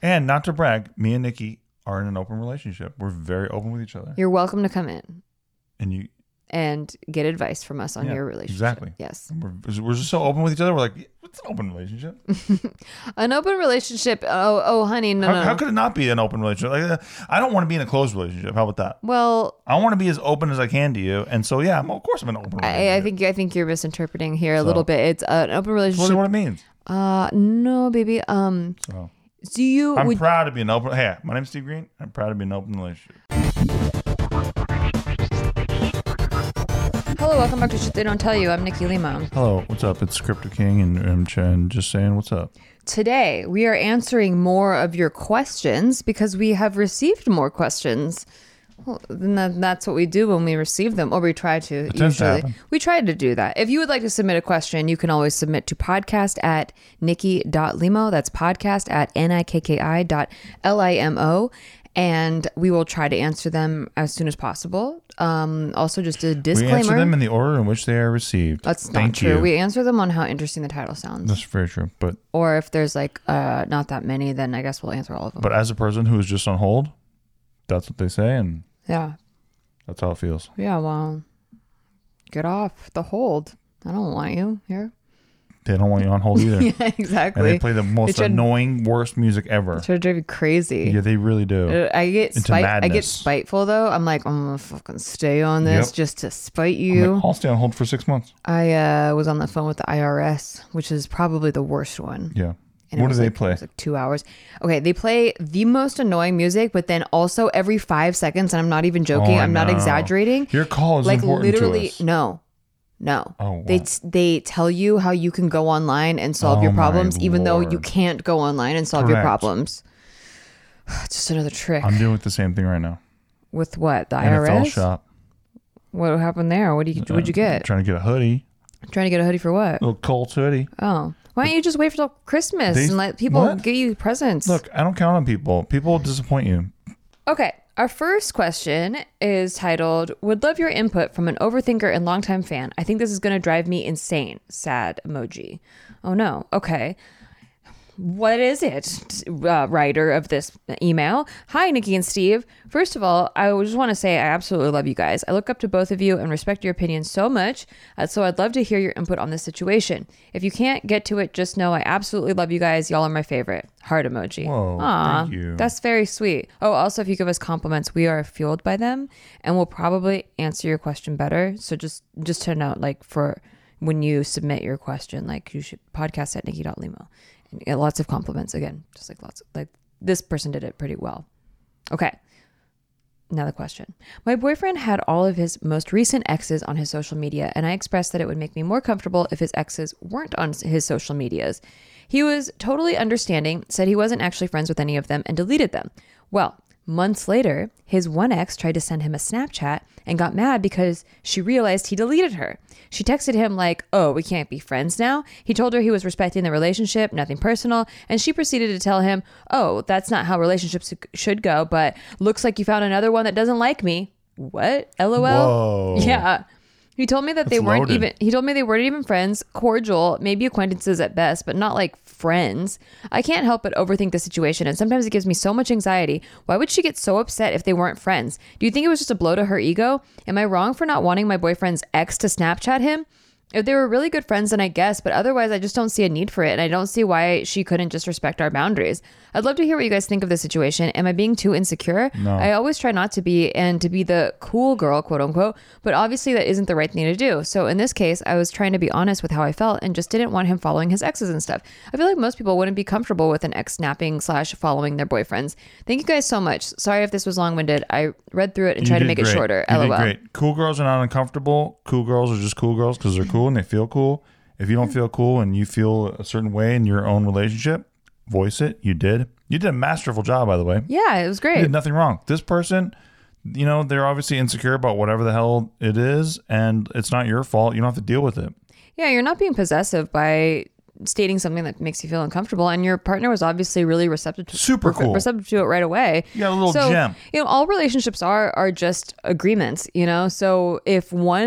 And not to brag, me and Nikki are in an open relationship. We're very open with each other. You're welcome to come in And get advice from us on your relationship. Exactly. Yes. We're just so open with each other. We're like, what's an open relationship? An open relationship. Oh, honey, no. How could it not be an open relationship? Like, I don't want to be in a closed relationship. How about that? Well, I want to be as open as I can to you. And so, yeah, of course I'm in an open relationship. I think you're misinterpreting here a little bit. It's an open relationship. What it means. No, baby. So. Do you? I'm proud to be an open. Hey, my name's Steve Green. I'm proud to be in an open relationship. Hello, welcome back to Shit They Don't Tell You. I'm Nikki Limo. Hello, what's up? It's Crypto King and I'm just saying what's up. Today, we are answering more of your questions because we have received more questions. Well, then that's what we do when we receive them, or we try to. Usually, we try to do that. If you would like to submit a question, you can always submit to podcast@nikki.limo. That's podcast@nikki.limo. And we will try to answer them as soon as possible. Also, just a disclaimer. We answer them in the order in which they are received. That's not true. We answer them on how interesting the title sounds. That's very true. Or if there's like not that many, then I guess we'll answer all of them. But as a person who is just on hold, that's what they say, and yeah, that's how it feels. Yeah, well, get off the hold. I don't want you here. They don't want you on hold either. Yeah, exactly. And they play the most annoying, worst music ever. They try to drive you crazy. Yeah, they really do. I get spiteful though. I'm like, I'm gonna fucking stay on this just to spite you. I'll stay on hold for 6 months. I was on the phone with the IRS, which is probably the worst one. Yeah. And what do they play? It was like 2 hours. Okay, they play the most annoying music, but then also every 5 seconds, and I'm not even joking. I'm not exaggerating. Your call is important to us. No. Oh, they tell you how you can go online and solve your problems, even though you can't go online and solve your problems. It's just another trick. I'm doing the same thing right now. With what? The NFL IRS shop. What happened there? What'd you get? Trying to get a hoodie. Trying to get a hoodie for what? A little Colts hoodie. Oh. Why don't you just wait till Christmas and let people give you presents? Look, I don't count on people. People disappoint you. Okay. Our first question is titled, Would love your input from an overthinker and longtime fan. I think this is going to drive me insane. Sad emoji. Oh no. Okay. What is it, writer of this email? Hi, Nikki and Steve. First of all, I just want to say I absolutely love you guys. I look up to both of you and respect your opinions so much, so I'd love to hear your input on this situation. If you can't get to it, just know I absolutely love you guys. Y'all are my favorite. Heart emoji. Whoa, thank you. That's very sweet. Oh, also, if you give us compliments, we are fueled by them, and we'll probably answer your question better. So just to note, like for when you submit your question, like you should podcast@nikki.limo. And lots of compliments again, just like this person did it pretty well. Okay. Now the question. My boyfriend had all of his most recent exes on his social media, and I expressed that it would make me more comfortable if his exes weren't on his social medias. He was totally understanding, said he wasn't actually friends with any of them, and deleted them. Well, months later, his one ex tried to send him a Snapchat and got mad because she realized he deleted her. She texted him like, oh, we can't be friends now. He told her he was respecting the relationship, nothing personal. And she proceeded to tell him, oh, that's not how relationships should go, but looks like you found another one that doesn't like me. What? LOL? Whoa. Yeah. He told me that they weren't even friends, cordial, maybe acquaintances at best, but not like friends. I can't help but overthink the situation, and sometimes it gives me so much anxiety. Why would she get so upset if they weren't friends? Do you think it was just a blow to her ego? Am I wrong for not wanting my boyfriend's ex to Snapchat him? If they were really good friends, then I guess, but otherwise I just don't see a need for it, and I don't see why she couldn't just respect our boundaries. I'd love to hear what you guys think of this situation. Am I being too insecure? No. I always try not to be, and to be the cool girl, quote unquote, but obviously that isn't the right thing to do. So in this case, I was trying to be honest with how I felt and just didn't want him following his exes and stuff. I feel like most people wouldn't be comfortable with an ex snapping / following their boyfriends. Thank you guys so much. Sorry if this was long-winded. I read through it and tried to make it shorter. You LOL. did great. Cool girls are not uncomfortable. Cool girls are just cool girls because they're cool and they feel cool. If you don't feel cool and you feel a certain way in your own relationship, voice it. You did a masterful job, by the way. Yeah, it was great. You did nothing wrong. This person, they're obviously insecure about whatever the hell it is, and it's not your fault. You don't have to deal with it. Yeah, you're not being possessive by stating something that makes you feel uncomfortable, and your partner was obviously really receptive to receptive to it right away. Yeah, a little gem. All relationships are just agreements, so if one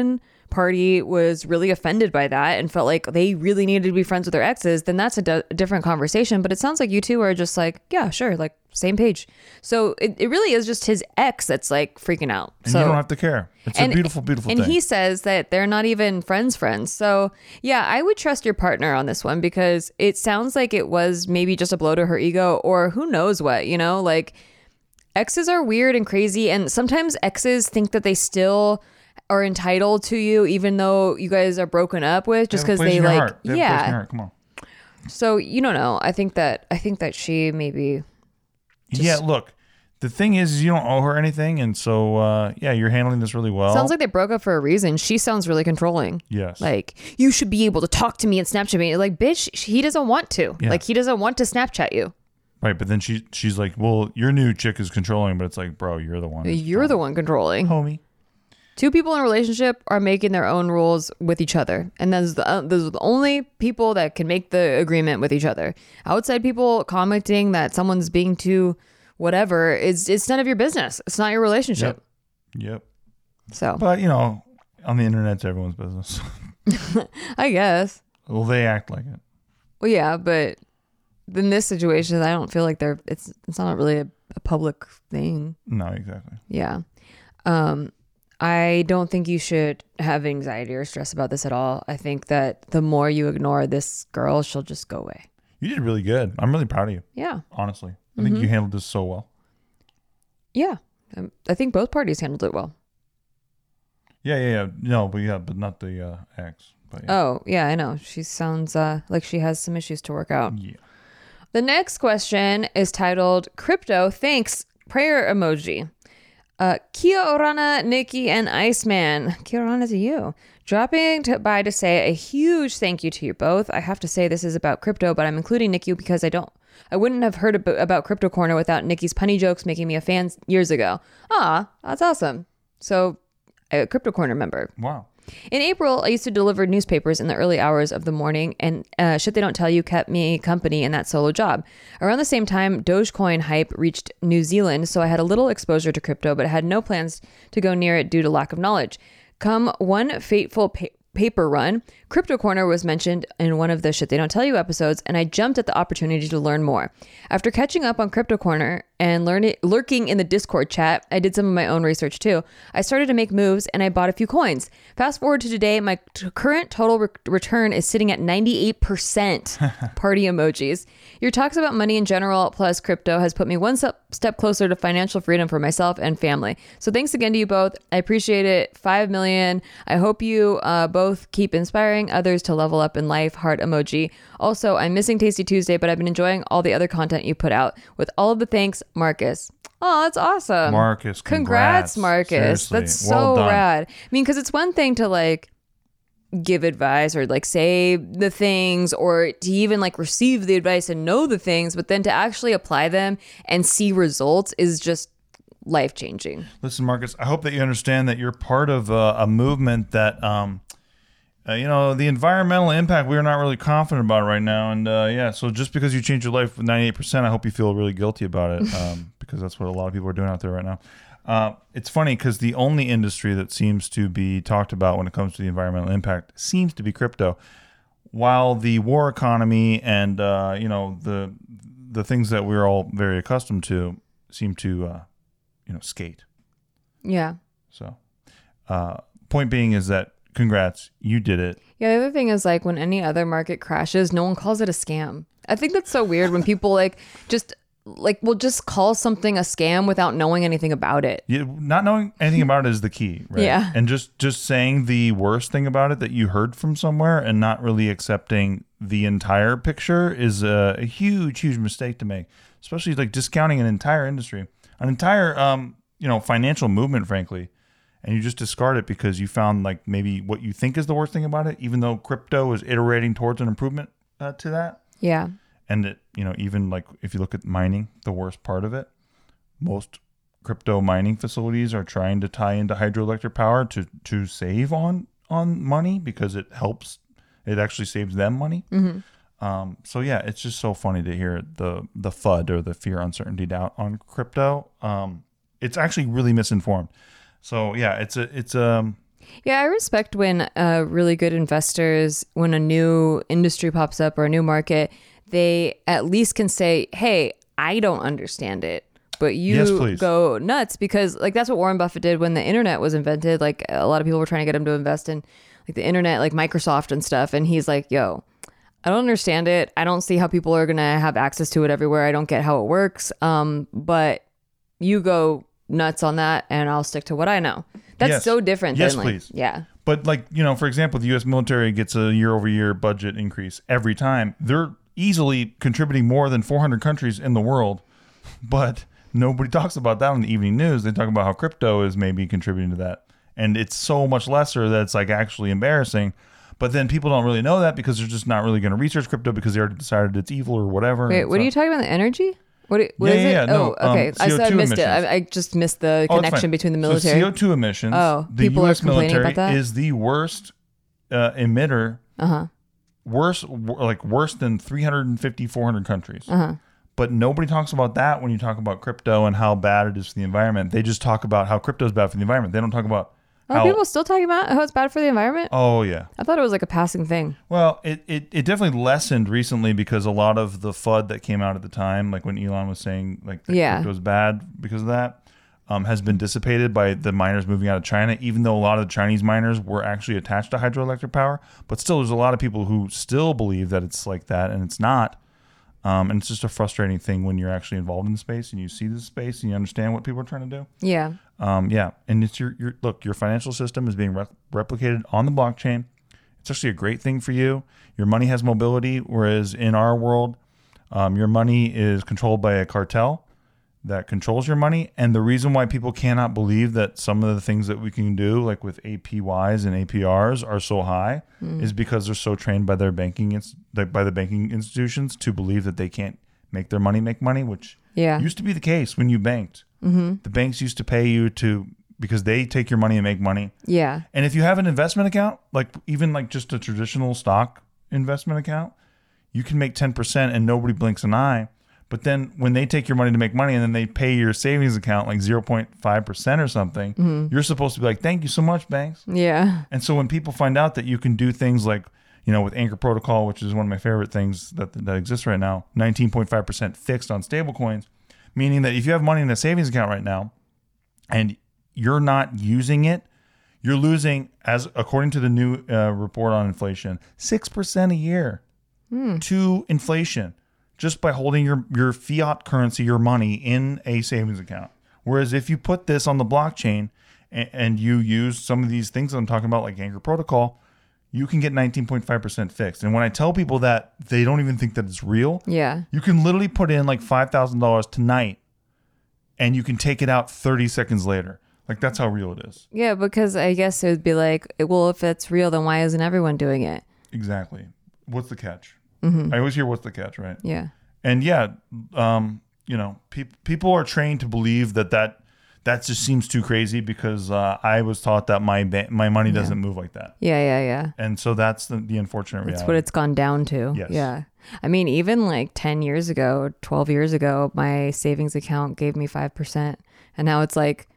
party was really offended by that and felt like they really needed to be friends with their exes, then that's a different conversation. But it sounds like you two are just like, yeah, sure, like same page. So it really is just his ex that's like freaking out. And so you don't have to care. It's a beautiful, beautiful thing. And he says that they're not even friends. So yeah, I would trust your partner on this one, because it sounds like it was maybe just a blow to her ego, or who knows what, you know, like exes are weird and crazy. And sometimes exes think that they still are entitled to you, even though you guys are broken up with, just because they like, yeah. Come on. So you don't know. I think that she maybe. Yeah, look, the thing is you don't owe her anything. And so, yeah, you're handling this really well. Sounds like they broke up for a reason. She sounds really controlling. Yes. Like, you should be able to talk to me and Snapchat me. Like, bitch, he doesn't want to. Yeah. Like, he doesn't want to Snapchat you. Right. But then she's like, well, your new chick is controlling. But it's like, bro, you're the one. You're the one controlling. Homie. Two people in a relationship are making their own rules with each other. And those are the only people that can make the agreement with each other. Outside people commenting that someone's being too whatever, it's none of your business. It's not your relationship. Yep. So. But, you know, on the internet, it's everyone's business. I guess. Well, they act like it. Well, yeah, but in this situation, I don't feel like it's not really a public thing. No, exactly. Yeah. I don't think you should have anxiety or stress about this at all. I think that the more you ignore this girl, she'll just go away. You did really good. I'm really proud of you. Yeah. Honestly. I think you handled this so well. Yeah. I think both parties handled it well. Yeah. No, but not the ex. But yeah. Oh, yeah, I know. She sounds like she has some issues to work out. Yeah. The next question is titled Crypto Thanks Prayer Emoji. Kia orana, Nikki and Iceman. Kia orana to you. Dropping by to say a huge thank you to you both. I have to say this is about crypto, but I'm including Nikki because I wouldn't have heard about Crypto Corner without Nikki's punny jokes making me a fan years ago. Ah, that's awesome. So, a Crypto Corner member. Wow. In April, I used to deliver newspapers in the early hours of the morning, and Shit They Don't Tell You kept me company in that solo job. Around the same time, Dogecoin hype reached New Zealand, so I had a little exposure to crypto, but had no plans to go near it due to lack of knowledge. Come one fateful paper run, Crypto Corner was mentioned in one of the Shit They Don't Tell You episodes, and I jumped at the opportunity to learn more. After catching up on Crypto Corner and lurking in the Discord chat, I did some of my own research too. I started to make moves and I bought a few coins. Fast forward to today, my current total return is sitting at 98%. Party emojis. Your talks about money in general plus crypto has put me one step closer to financial freedom for myself and family. So thanks again to you both. I appreciate it. 5 million. I hope you both keep inspiring others to level up in life. Heart emoji. Also, I'm missing Tasty Tuesday, but I've been enjoying all the other content you put out. With all of the thanks, Marcus. Oh, that's awesome. Marcus, congrats Marcus. Seriously. That's so rad. I mean, because it's one thing to like give advice or like say the things or to even like receive the advice and know the things, but then to actually apply them and see results is just life-changing. Listen, Marcus, I hope that you understand that you're part of a movement that the environmental impact we're not really confident about right now. And so just because you changed your life with 98%, I hope you feel really guilty about it because that's what a lot of people are doing out there right now. It's funny because the only industry that seems to be talked about when it comes to the environmental impact seems to be crypto, while the war economy and the things that we're all very accustomed to seem to skate. Yeah. So point being is that congrats, you did it. Yeah, the other thing is like when any other market crashes, no one calls it a scam. I think that's so weird when people will just call something a scam without knowing anything about it. Yeah, not knowing anything about it is the key, right? Yeah. And just saying the worst thing about it that you heard from somewhere and not really accepting the entire picture is a huge, huge mistake to make, especially like discounting an entire industry, an entire financial movement, frankly. And you just discard it because you found like maybe what you think is the worst thing about it, even though crypto is iterating towards an improvement to that. Yeah. And it, even like if you look at mining, the worst part of it, most crypto mining facilities are trying to tie into hydroelectric power to save on money because it actually saves them money. Mm-hmm. So yeah, it's just so funny to hear the FUD or the fear, uncertainty, doubt on crypto. It's actually really misinformed. So yeah, it's Yeah, I respect when really good investors, when a new industry pops up or a new market, they at least can say, hey, I don't understand it. But Yes, you please. go nuts because like that's what Warren Buffett did when the internet was invented. Like a lot of people were trying to get him to invest in like the internet, like Microsoft and stuff. And he's like, yo, I don't understand it. I don't see how people are going to have access to it everywhere. I don't get how it works. But you go nuts on that and I'll stick to what I know. That's Yes. so different Yes, than like, please. yeah. But like, you know, for example, the U.S. military gets a year-over-year budget increase every time. They're easily contributing more than 400 countries in the world, but nobody talks about that on the evening news. They talk about how crypto is maybe contributing to that. And it's so much lesser that it's like actually embarrassing. But then people don't really know that because they're just not really going to research crypto because they already decided it's evil or whatever. Wait, And what so- are you talking about? The energy? What is Yeah, it? no, Oh, okay. I CO2 missed it. emissions. I just missed the Oh, it's connection fine. between the military. So CO2 emissions. Oh, the people are U.S. complaining military about that? is the worst emitter. Worse than 350, 400 countries. But nobody talks about that when you talk about crypto and how bad it is for the environment. They just talk about how crypto is bad for the environment. They don't talk about Are people still talking about how it's bad for the environment? Oh, yeah. I thought it was like a passing thing. Well, it definitely lessened recently because a lot of the FUD that came out at the time, like when Elon was saying like that crypto is bad because of that, has been dissipated by the miners moving out of China, even though a lot of the Chinese miners were actually attached to hydroelectric power. But still, there's a lot of people who still believe that it's like that, and it's not. And it's just a frustrating thing when you're actually involved in the space and you see the space and you understand what people are trying to do. Yeah. Yeah. And it's your financial system is being replicated on the blockchain. It's actually a great thing for you. Your money has mobility, whereas in our world, your money is controlled by a cartel that controls your money. And the reason why people cannot believe that some of the things that we can do, like with APYs and APRs, are so high, is because they're so trained by their banking institutions to believe that they can't make their money make money, which used to be the case when you banked. The banks used to pay you because they take your money and make money. Yeah. And if you have an investment account, like even like just a traditional stock investment account, you can make 10% and nobody blinks an eye. But then when they take your money to make money and then they pay your savings account like 0.5% or something, you're supposed to be like, thank you so much, banks. Yeah. And so when people find out that you can do things like, you know, with Anchor Protocol, which is one of my favorite things that exists right now, 19.5% fixed on stablecoins, meaning that if you have money in a savings account right now and you're not using it, you're losing, as according to the new report on inflation, 6% a year to inflation just by holding your fiat currency, your money, in a savings account. Whereas if you put this on the blockchain and you use some of these things that I'm talking about, like Anchor Protocol, you can get 19.5% fixed. And when I tell people that, they don't even think that it's real. Yeah. You can literally put in like $5,000 tonight and you can take it out 30 seconds later. Like, that's how real it is. Yeah, because I guess it would be like, well, if it's real, then why isn't everyone doing it? Exactly. What's the catch? I always hear what's the catch, right? Yeah. And yeah, you know, people are trained to believe that just seems too crazy because I was taught that my money doesn't move like that. Yeah. And so that's the unfortunate reality. That's what it's gone down to. Yes. Yeah. I mean, even like 10 years ago, 12 years ago, my savings account gave me 5%. And now it's like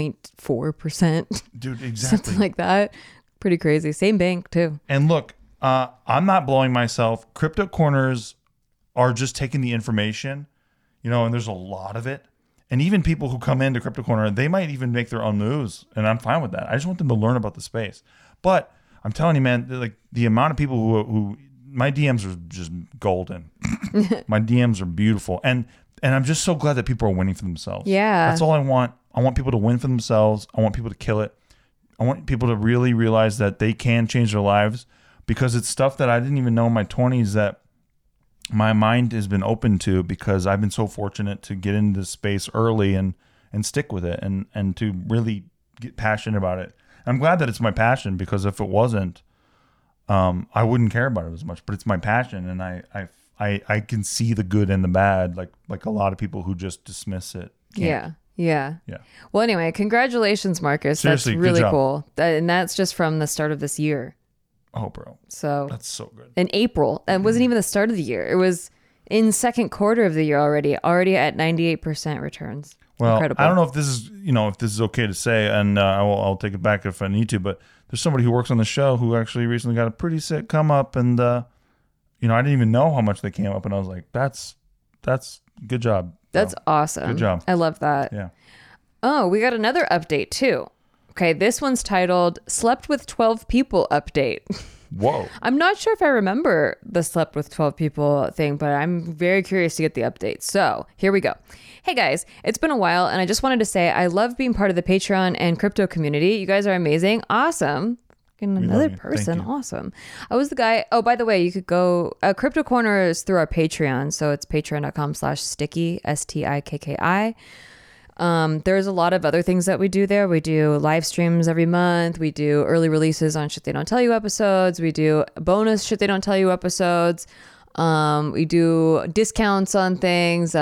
0.4%. Dude, exactly. Something like that. Pretty crazy. Same bank too. And look, I'm not blowing myself. Crypto corners are just taking the information, you know, and there's a lot of it. And even people who come into Crypto Corner, they might even make their own moves. And I'm fine with that. I just want them to learn about the space. But I'm telling you, man, like the amount of people who my DMs are just golden. My DMs are beautiful. And I'm just so glad that people are winning for themselves. Yeah. That's all I want. I want people to win for themselves. I want people to kill it. I want people to really realize that they can change their lives, because it's stuff that I didn't even know in my 20s that my mind has been open to, because I've been so fortunate to get into this space early and stick with it and to really get passionate about it. I'm glad that it's my passion, because if it wasn't, I wouldn't care about it as much, but it's my passion. And I can see the good and the bad, like a lot of people who just dismiss it. can't. Yeah. Yeah. Well, anyway, congratulations, Marcus. Seriously, that's good really job. cool. And that's just from the start of this year. Oh, bro. So That's so good. in April, and it wasn't even the start of the year. It was in second quarter of the year already at 98% returns. Well, Incredible. I don't know if this is okay to say, and I'll take it back if I need to, but there's somebody who works on the show who actually recently got a pretty sick come up, and I didn't even know how much they came up, and I was like, that's good job. That's awesome. Good job. I love that. Yeah. Oh, we got another update too. Okay, this one's titled "Slept with 12 People Update." Whoa. I'm not sure if I remember the slept with 12 people thing, but I'm very curious to get the update. So here we go. Hey guys, it's been a while and I just wanted to say I love being part of the Patreon and crypto community. You guys are amazing. Awesome. And another person. Awesome. I was the guy. Oh, by the way, you could go Crypto Corner is through our Patreon. So it's patreon.com/sticky, STIKKI. There's a lot of other things that we do there. We do live streams every month. We do early releases on Shit They Don't Tell You episodes. We do bonus Shit They Don't Tell You episodes. We do discounts on things.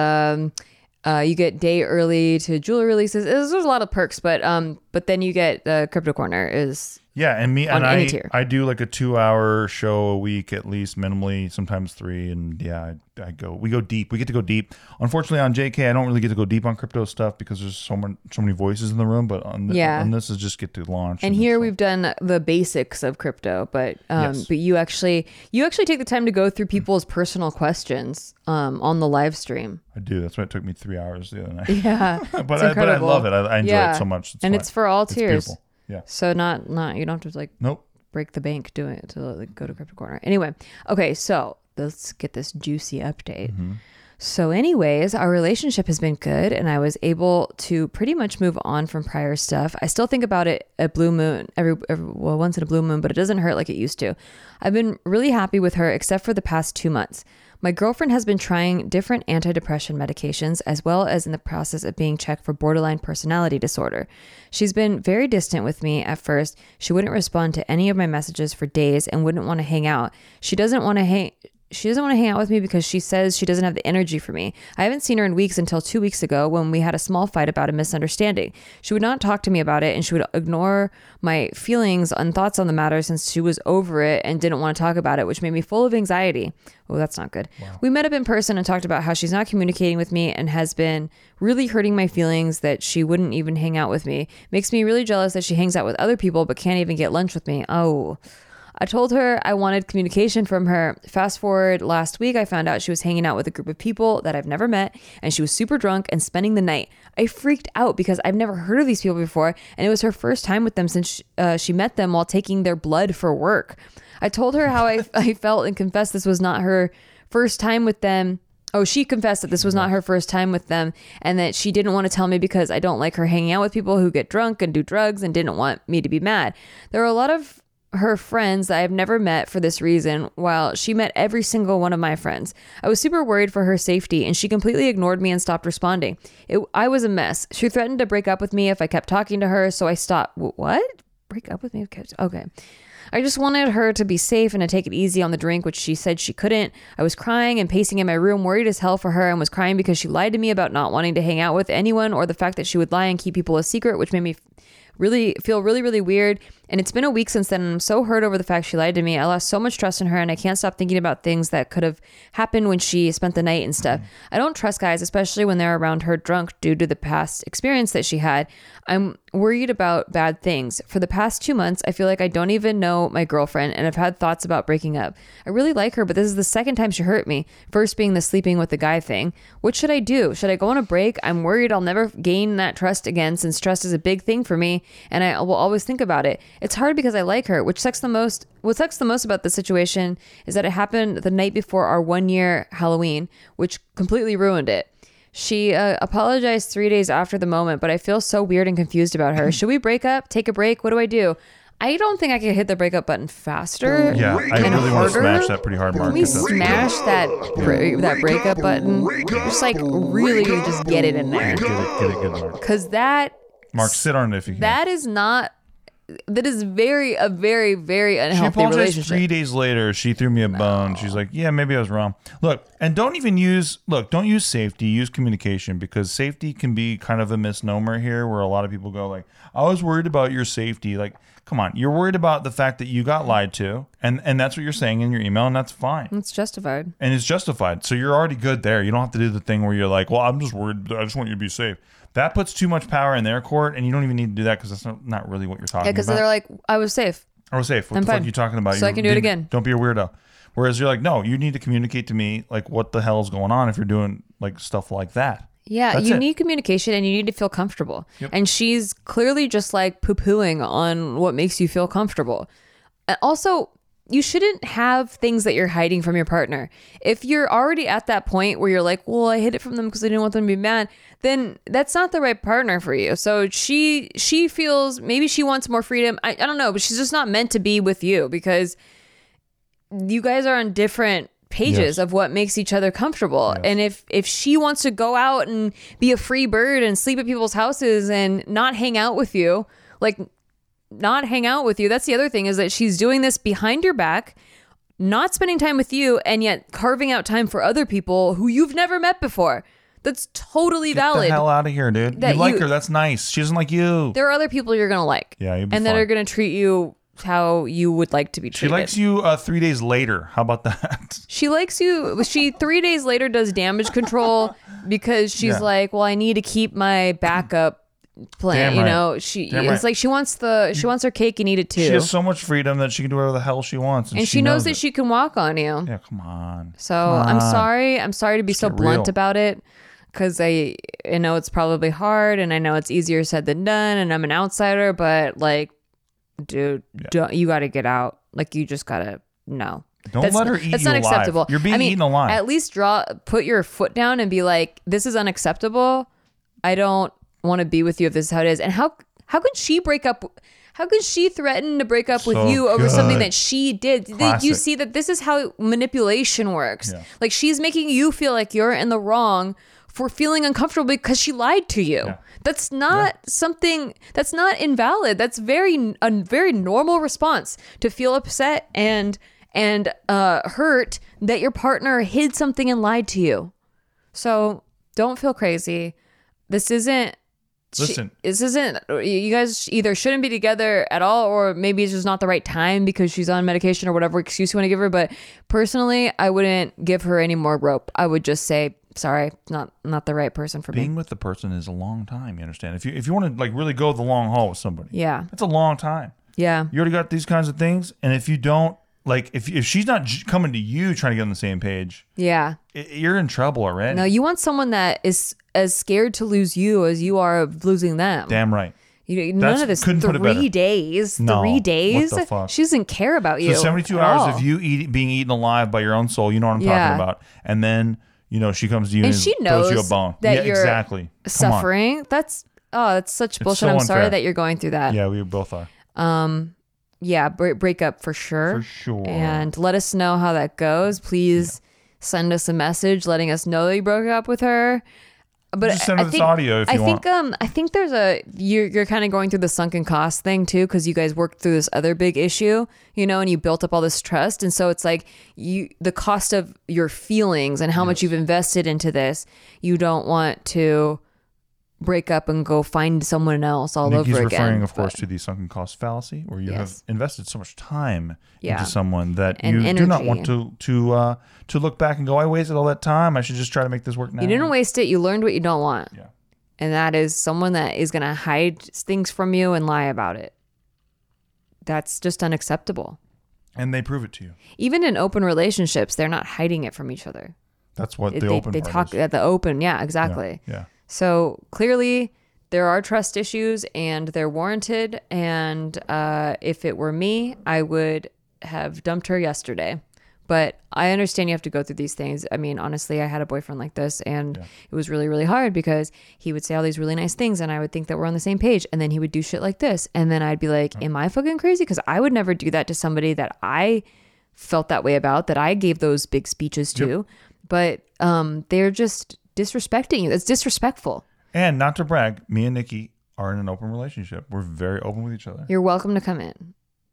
You get day early to jewelry releases. There's a lot of perks, but then you get Crypto Corner is and me and any tier. I do like a 2-hour show a week at least, minimally, sometimes 3, and we go deep. We get to go deep. Unfortunately, on JK, I don't really get to go deep on crypto stuff because there's so many voices in the room. But on this is just get to launch. And here we've done the basics of crypto, but you actually take the time to go through people's personal questions on the live stream. I do. That's why it took me 3 hours the other night. Yeah, but I love it. I enjoy it so much. It's for all tiers. Beautiful. Yeah. So not you don't have to nope. break the bank doing it to go to Crypto Corner. Anyway, okay, so let's get this juicy update. Mm-hmm. So anyways, our relationship has been good and I was able to pretty much move on from prior stuff. I still think about it at blue moon, once in a blue moon, but it doesn't hurt like it used to. I've been really happy with her except for the past 2 months. My girlfriend has been trying different antidepressant medications as well as in the process of being checked for borderline personality disorder. She's been very distant with me at first. She wouldn't respond to any of my messages for days and wouldn't want to hang out. She doesn't want to hang out with me because she says she doesn't have the energy for me. I haven't seen her in weeks until 2 weeks ago when we had a small fight about a misunderstanding. She would not talk to me about it and she would ignore my feelings and thoughts on the matter since she was over it and didn't want to talk about it, which made me full of anxiety. Oh, that's not good. Wow. We met up in person and talked about how she's not communicating with me and has been really hurting my feelings that she wouldn't even hang out with me. Makes me really jealous that she hangs out with other people but can't even get lunch with me. Oh, I told her I wanted communication from her. Fast forward last week, I found out she was hanging out with a group of people that I've never met, and she was super drunk and spending the night. I freaked out because I've never heard of these people before, and it was her first time with them since she met them while taking their blood for work. I told her how I felt and confessed this was not her first time with them. Oh, she confessed that this was not her first time with them and that she didn't want to tell me because I don't like her hanging out with people who get drunk and do drugs and didn't want me to be mad. There were a lot of her friends that I've never met for this reason, while she met every single one of my friends. I was super worried for her safety, and she completely ignored me and stopped responding. I was a mess. She threatened to break up with me if I kept talking to her, so I stopped. What? Break up with me? Okay. I just wanted her to be safe and to take it easy on the drink, which she said she couldn't. I was crying and pacing in my room, worried as hell for her, and was crying because she lied to me about not wanting to hang out with anyone or the fact that she would lie and keep people a secret, which made me feel really, really weird. And it's been a week since then, and I'm so hurt over the fact she lied to me. I lost so much trust in her, and I can't stop thinking about things that could have happened when she spent the night and stuff. I don't trust guys, especially when they're around her drunk due to the past experience that she had. I'm worried about bad things. For the past 2 months, I feel like I don't even know my girlfriend, and I've had thoughts about breaking up. I really like her, but this is the second time she hurt me. First being the sleeping with the guy thing. What should I do? Should I go on a break? I'm worried I'll never gain that trust again, since trust is a big thing for me, and I will always think about it. It's hard because I like her, which sucks the most. What sucks the most about the situation is that it happened the night before our 1-year Halloween, which completely ruined it. She apologized 3 days after the moment, but I feel so weird and confused about her. Should we break up? Take a break? What do I do? I don't think I can hit the breakup button faster. Yeah, I really want to smash that pretty hard, Mark. Can we smash that breakup button? Just like really just get it in there. Get it good, Mark. Because that... Mark, sit on it if you can. That is a very, very unhealthy she apologized relationship. 3 days later. She threw me a bone. She's like, yeah, maybe I was wrong. Look, and don't use safety, use communication, because safety can be kind of a misnomer here where a lot of people go like, I was worried about your safety. Like, come on, you're worried about the fact that you got lied to, and that's what you're saying in your email, and that's fine. It's justified. And it's justified. So you're already good there. You don't have to do the thing where you're like, well, I'm just worried. I just want you to be safe. That puts too much power in their court, and you don't even need to do that because that's not really what you're talking about. Because about. they're like, I was safe. I was safe. What I'm the fuck fine. are you talking about? So I can do it again. Don't be a weirdo. Whereas you're like, no, you need to communicate to me like what the hell's going on if you're doing like stuff like that. Yeah, That's you it. need communication and you need to feel comfortable. Yep. And she's clearly just like poo-pooing on what makes you feel comfortable. And also, you shouldn't have things that you're hiding from your partner. If you're already at that point where you're like, well, I hid it from them because I didn't want them to be mad, then that's not the right partner for you. So she feels maybe she wants more freedom. I don't know, but she's just not meant to be with you because you guys are on different pages Yes. of what makes each other comfortable. Yes. And if she wants to go out and be a free bird and sleep at people's houses and not hang out with you, that's the other thing, is that she's doing this behind your back, not spending time with you, and yet carving out time for other people who you've never met before. That's totally Get valid. the hell out of here, dude. That You like you- her. That's nice. She doesn't like you. There are other people you're going to like. Yeah, you'll be and that fine. are going to treat you how you would like to be She treated. likes you 3 days later. How about that? She likes you. She 3 days later does damage control because she's Yeah. like, well, I need to keep my backup plan. Damn You right. know, Damn it's right. like she wants her cake and eat it too. She has so much freedom that she can do whatever the hell she wants. and she knows that it. she can walk on you. Yeah, come on. So Come I'm on. sorry. I'm sorry to be so get blunt real. about it because I know it's probably hard and I know it's easier said than done and I'm an outsider, but like, dude, you got to get out. Like you just got to no. Don't let her eat That's you not alive. acceptable. You're being eaten alive. At least put your foot down and be like, this is unacceptable. I don't want to be with you if this is how it is. And how can she break up? How can she threaten to break up with So you over something good. that she did? You Classic. see that this is how manipulation works. Yeah. Like she's making you feel like you're in the wrong for feeling uncomfortable because she lied to you. Yeah. That's not something that's not invalid. That's a very normal response to feel upset and hurt that your partner hid something and lied to you. So don't feel crazy. This isn't. Listen. This isn't. You guys either shouldn't be together at all, or maybe it's just not the right time because she's on medication or whatever excuse you want to give her. But personally, I wouldn't give her any more rope. I would just say, sorry, not the right person for me. Being with the person is a long time. You understand? If you want to like really go the long haul with somebody, Yeah. that's a long time. Yeah. You already got these kinds of things, and if you don't like, if she's not coming to you trying to get on the same page, Yeah. you're in trouble already. No, you want someone that is as scared to lose you as you are of losing them. Damn right. None of this. couldn't put it better. 3 days. No. 3 days. What the fuck? She doesn't care about you. So 72 at hours all. of you being eaten alive by your own soul. You know what I'm Yeah. talking about. And then she comes to you And and she throws you a knows bone. that yeah, you're exactly. Come on. suffering. That's such bullshit. so I'm sorry unfair. that you're going through that. Yeah, we both are. Yeah, break up for sure. For sure. And let us know how that goes. Please send us a message letting us know that you broke up with her. But Just send us audio if you want. I think there's you're kind of going through the sunken cost thing too, because you guys worked through this other big issue, and you built up all this trust, and so it's like the cost of your feelings and how much you've invested into this, you don't want to break up and go find someone else all Nikki's over again. referring, of course, But- to the sunken cost fallacy, where you Yes. have invested so much time Yeah. into someone that And you do not energy. want to look back and go, I wasted all that time. I should just try to make this work now. You didn't waste it. You learned what you don't want. Yeah. And that is someone that is going to hide things from you and lie about it. That's just unacceptable. And they prove it to you. Even in open relationships, they're not hiding it from each other. That's what the they open they part talk is. at the open. Yeah, exactly. Yeah. So clearly there are trust issues and they're warranted. And if it were me, I would have dumped her yesterday. But I understand you have to go through these things. I mean, honestly, I had a boyfriend like this and it was really, really hard because he would say all these really nice things and I would think that we're on the same page. And then he would do shit like this. And then I'd be like, am I fucking crazy? Because I would never do that to somebody that I felt that way about, that I gave those big speeches to. But they're just disrespecting you. That's disrespectful. And not to brag, me and Nikki are in an open relationship. We're very open with each other. You're welcome to come in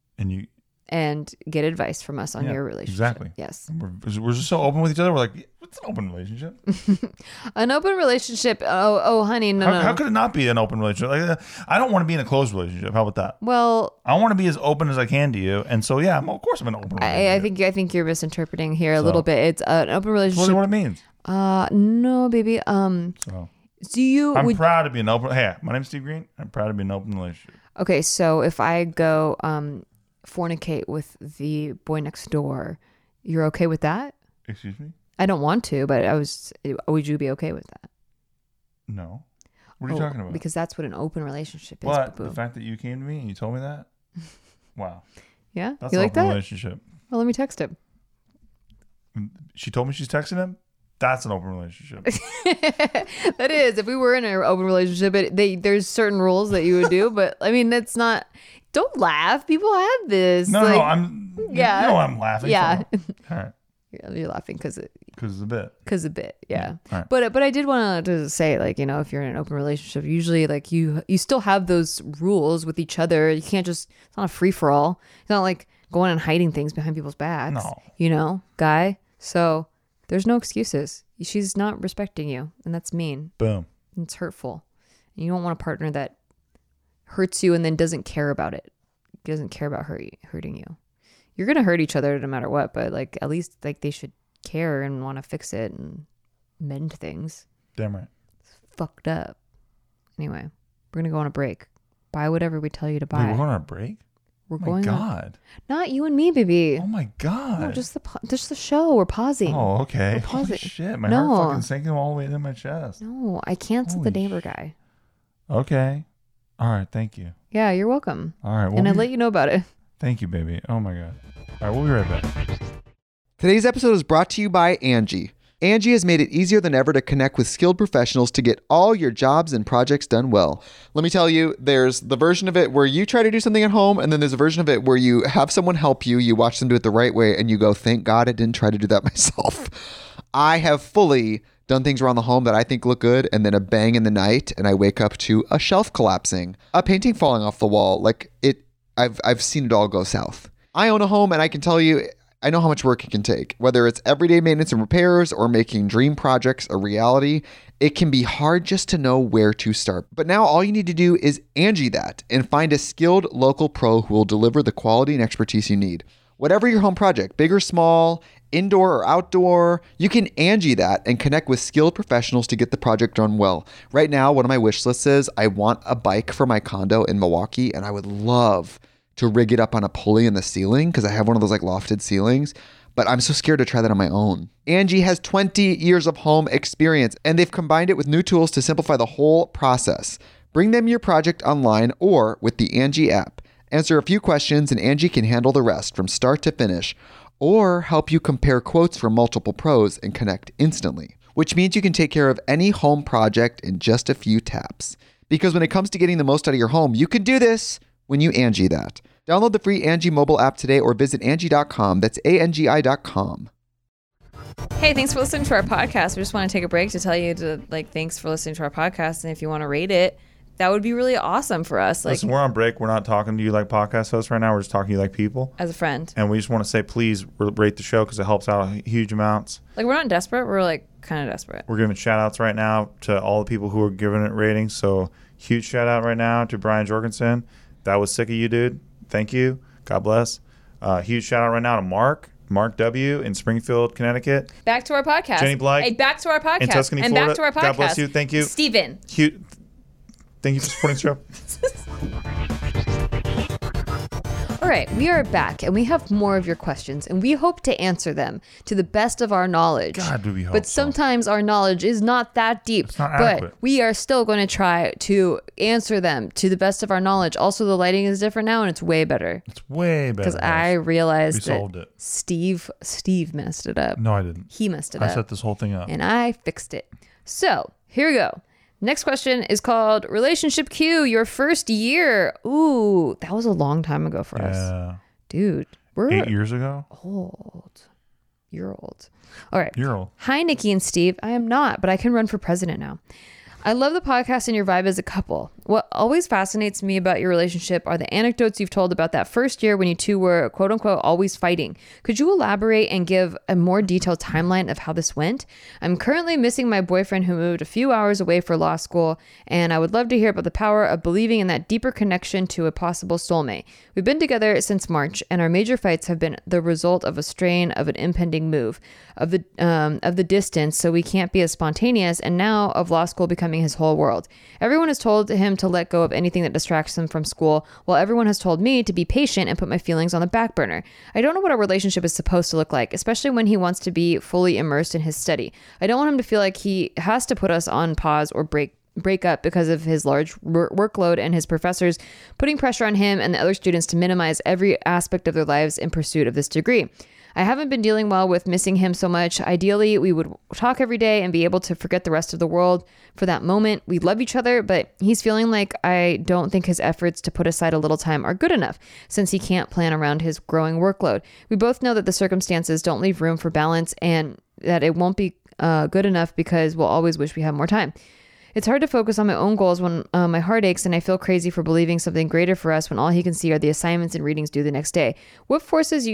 and get advice from us on Yeah, your relationship. exactly. Yes. We're just so open with each other. We're like, what's an open relationship? An open relationship. Oh, honey, no. How could it not be an open relationship? Like, I don't want to be in a closed relationship. How about that? Well, I want to be as open as I can to you. And so, yeah, of course I'm in an open relationship. I think you're misinterpreting here a little bit. It's an open relationship. What it means. No, baby. So Do you? I'm proud to be an open. Hey, my name's Steve Green. I'm proud to be in an open relationship. Okay, so if I go fornicate with the boy next door, you're okay with that? Excuse me? I don't want to, but would you be okay with that? No. What are you talking about? Because that's what an open relationship is. What? Boo-boo. The fact that you came to me and you told me that? Wow. Yeah? That's You an like open that? relationship. Well, let me text him. She told me she's texting him? That's an open relationship. That is. If we were in an open relationship, there's certain rules that you would do, but I mean, that's not. Don't laugh. People have this. No, like, I'm. Yeah. You know I'm laughing. Yeah. All right. You're laughing because Because it's a bit. a bit, yeah. All right. But I did want to say, like, if you're in an open relationship, usually like you still have those rules with each other. You can't just. It's not a free for all. It's not like going and hiding things behind people's backs. No. Guy. So there's no excuses. She's not respecting you, and that's mean. Boom. It's hurtful. And you don't want a partner that hurts you and then doesn't care about it. Doesn't care about hurting you. You're gonna hurt each other no matter what, but like at least like they should care and want to fix it and mend things. Damn right. It's fucked up. Anyway, we're gonna go on a break. Buy whatever we tell you to buy. Wait, we're going on a break? We're Oh my going God. Not you and me, baby. Oh my God. No, just the show. We're pausing. Oh, okay. We're Holy pausing. shit. My No. heart fucking sinking all the way into my chest. No, I canceled the Holy neighbor guy. Okay. All right. Thank you. Yeah, you're welcome. All right. And I let you know about it. Thank you, baby. Oh my God. All right. We'll be right back. Today's episode is brought to you by Angie. Angie has made it easier than ever to connect with skilled professionals to get all your jobs and projects done well. Let me tell you, there's the version of it where you try to do something at home, and then there's a version of it where you have someone help you, you watch them do it the right way, and you go, thank God I didn't try to do that myself. I have fully done things around the home that I think look good, and then a bang in the night, and I wake up to a shelf collapsing, a painting falling off the wall. I've seen it all go south. I own a home, and I can tell you, I know how much work it can take. Whether it's everyday maintenance and repairs or making dream projects a reality, it can be hard just to know where to start. But now all you need to do is Angie that and find a skilled local pro who will deliver the quality and expertise you need. Whatever your home project, big or small, indoor or outdoor, you can Angie that and connect with skilled professionals to get the project done well. Right now, one of my wish lists is I want a bike for my condo in Milwaukee, and I would love to rig it up on a pulley in the ceiling because I have one of those like lofted ceilings, but I'm so scared to try that on my own. Angie has 20 years of home experience, and they've combined it with new tools to simplify the whole process. Bring them your project online or with the Angie app. Answer a few questions and Angie can handle the rest from start to finish, or help you compare quotes from multiple pros and connect instantly, which means you can take care of any home project in just a few taps. Because when it comes to getting the most out of your home, you can do this when you Angie that. Download the free Angie mobile app today or visit Angie.com. That's ANGI.com. Hey, thanks for listening to our podcast. We just want to take a break to tell you thanks for listening to our podcast. And if you want to rate it, that would be really awesome for us. Listen, we're on break. We're not talking to you like podcast hosts right now. We're just talking to you like people. As a friend. And we just want to say, please rate the show because it helps out huge amounts. Like, we're not desperate. We're like kind of desperate. We're giving shout outs right now to all the people who are giving it ratings. So huge shout out right now to Brian Jorgensen. That was sick of you, dude. Thank you. God bless. Huge shout out right now to Mark W. in Springfield, Connecticut. Back to our podcast. Jenny Blyke. Hey, back to our podcast. In Tuscany, and Florida. Back to our podcast. God bless you. Thank you. Steven. Thank you for supporting the show. All right, we are back, and we have more of your questions, and we hope to answer them to the best of our knowledge. God, do we hope But so. sometimes our knowledge is not that deep. It's not but adequate. we are still going to try to answer them to the best of our knowledge. Also, the lighting is different now, and it's way better. It's way better. Because I realized We that solved it. Steve messed it up. No, I didn't. He messed it I up. set this whole thing up. And I fixed it. So here we go. Next question is called Relationship Q, your first year. Ooh, that was a long time ago for us. Yeah. Dude, we're 8 years ago? old. You're old. All right. You're old. Hi, Nikki and Steve. I am not, but I can run for president now. I love the podcast and your vibe as a couple. What always fascinates me about your relationship are the anecdotes you've told about that first year when you two were, quote unquote, always fighting. Could you elaborate and give a more detailed timeline of how this went? I'm currently missing my boyfriend who moved a few hours away for law school, and I would love to hear about the power of believing in that deeper connection to a possible soulmate. We've been together since March, and our major fights have been the result of a strain of an impending move, of the distance, so we can't be as spontaneous, and now of law school becoming his whole world. Everyone has told him him to let go of anything that distracts him from school, while everyone has told me to be patient and put my feelings on the back burner. I don't know what our relationship is supposed to look like, especially when he wants to be fully immersed in his study. I don't want him to feel like he has to put us on pause or break up because of his large workload and his professors putting pressure on him and the other students to minimize every aspect of their lives in pursuit of this degree. I haven't been dealing well with missing him so much. Ideally, we would talk every day and be able to forget the rest of the world for that moment. We love each other, but he's feeling like I don't think his efforts to put aside a little time are good enough since he can't plan around his growing workload. We both know that the circumstances don't leave room for balance and that it won't be good enough because we'll always wish we had more time. It's hard to focus on my own goals when my heart aches and I feel crazy for believing something greater for us when all he can see are the assignments and readings due the next day. What forces